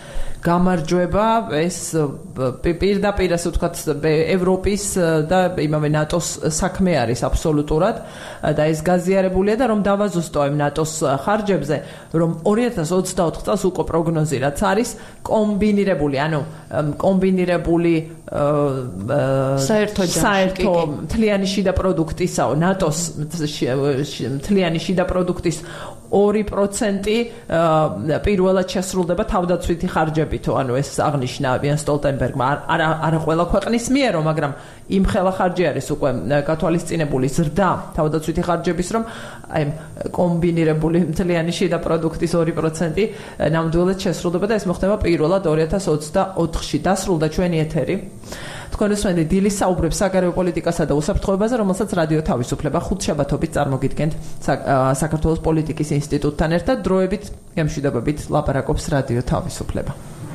გამარჯვება ეს პირდაპირ ასე ვთქვათ ევროპის და იმავე ნატოს საქმე არის აბსოლუტურად და ეს გაზიარებულია და რომ დავაზუსტო იმ ნატოს ხარჯებზე რომ 2024 წელს უკვე პროგნოზი რაც არის კომბინირებული საერთო მთლიანი შიდა პროდუქტისაო ნატოს მთლიანი შიდა პროდუქტის 2% პირველად შესრულდება თავდაცვითი ხარჯებითო, ანუ ეს აღნიშნა ვიან სტოლტენბერგმა, არა ყველა ქვეყნის მიერო, მაგრამ იმ ხელა ხარჯი არის უკვე გათვალისწინებული ზრდა თავდაცვითი ხარჯების, რომ აი კომბინირებული მთლიანი შიდა პროდუქტის 2% ნამდვილად შესრულდება და ეს მოხდება პირველად 2024-ში. დასრულდა ჩვენი ეთერი. თქვენ უსმენთ დილის საუბრებს საგარეო პოლიტიკასა და უსაფრთხოებაზე, რომელსაც რადიო თავისუფლება ხუთშაბათობით წარმოგიდგენთ საქართველოს პოლიტიკის ინსტიტუტთან ერთად. დროებით გემშვიდობებით ლაპარაკობს რადიო თავისუფლება.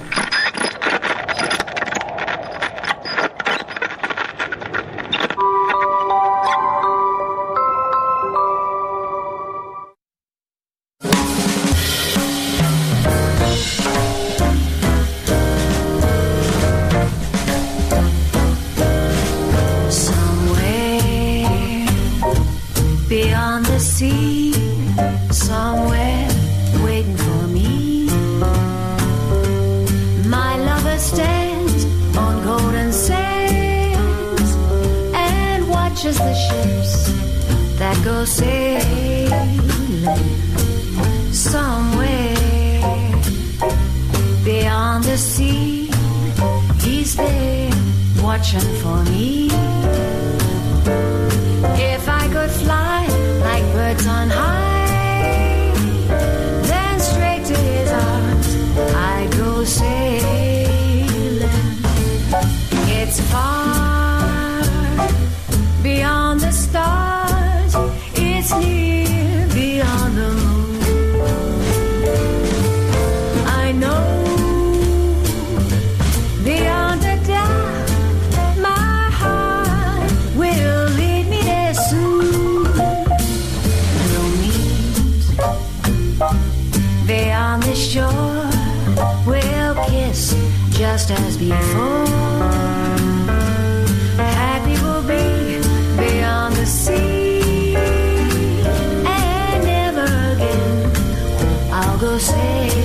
Just as before, happy we'll be beyond the sea, and never again I'll go sailing.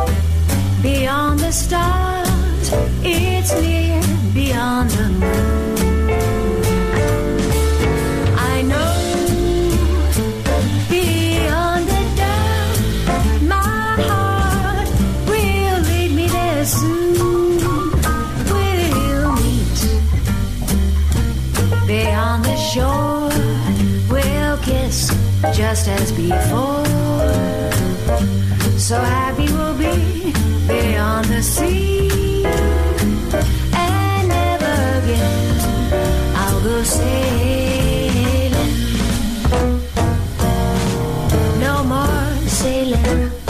Beyond the stars, it's near beyond the moon. just as before. So happy we'll be beyond the sea, and never again I'll go sailing. No more sailing.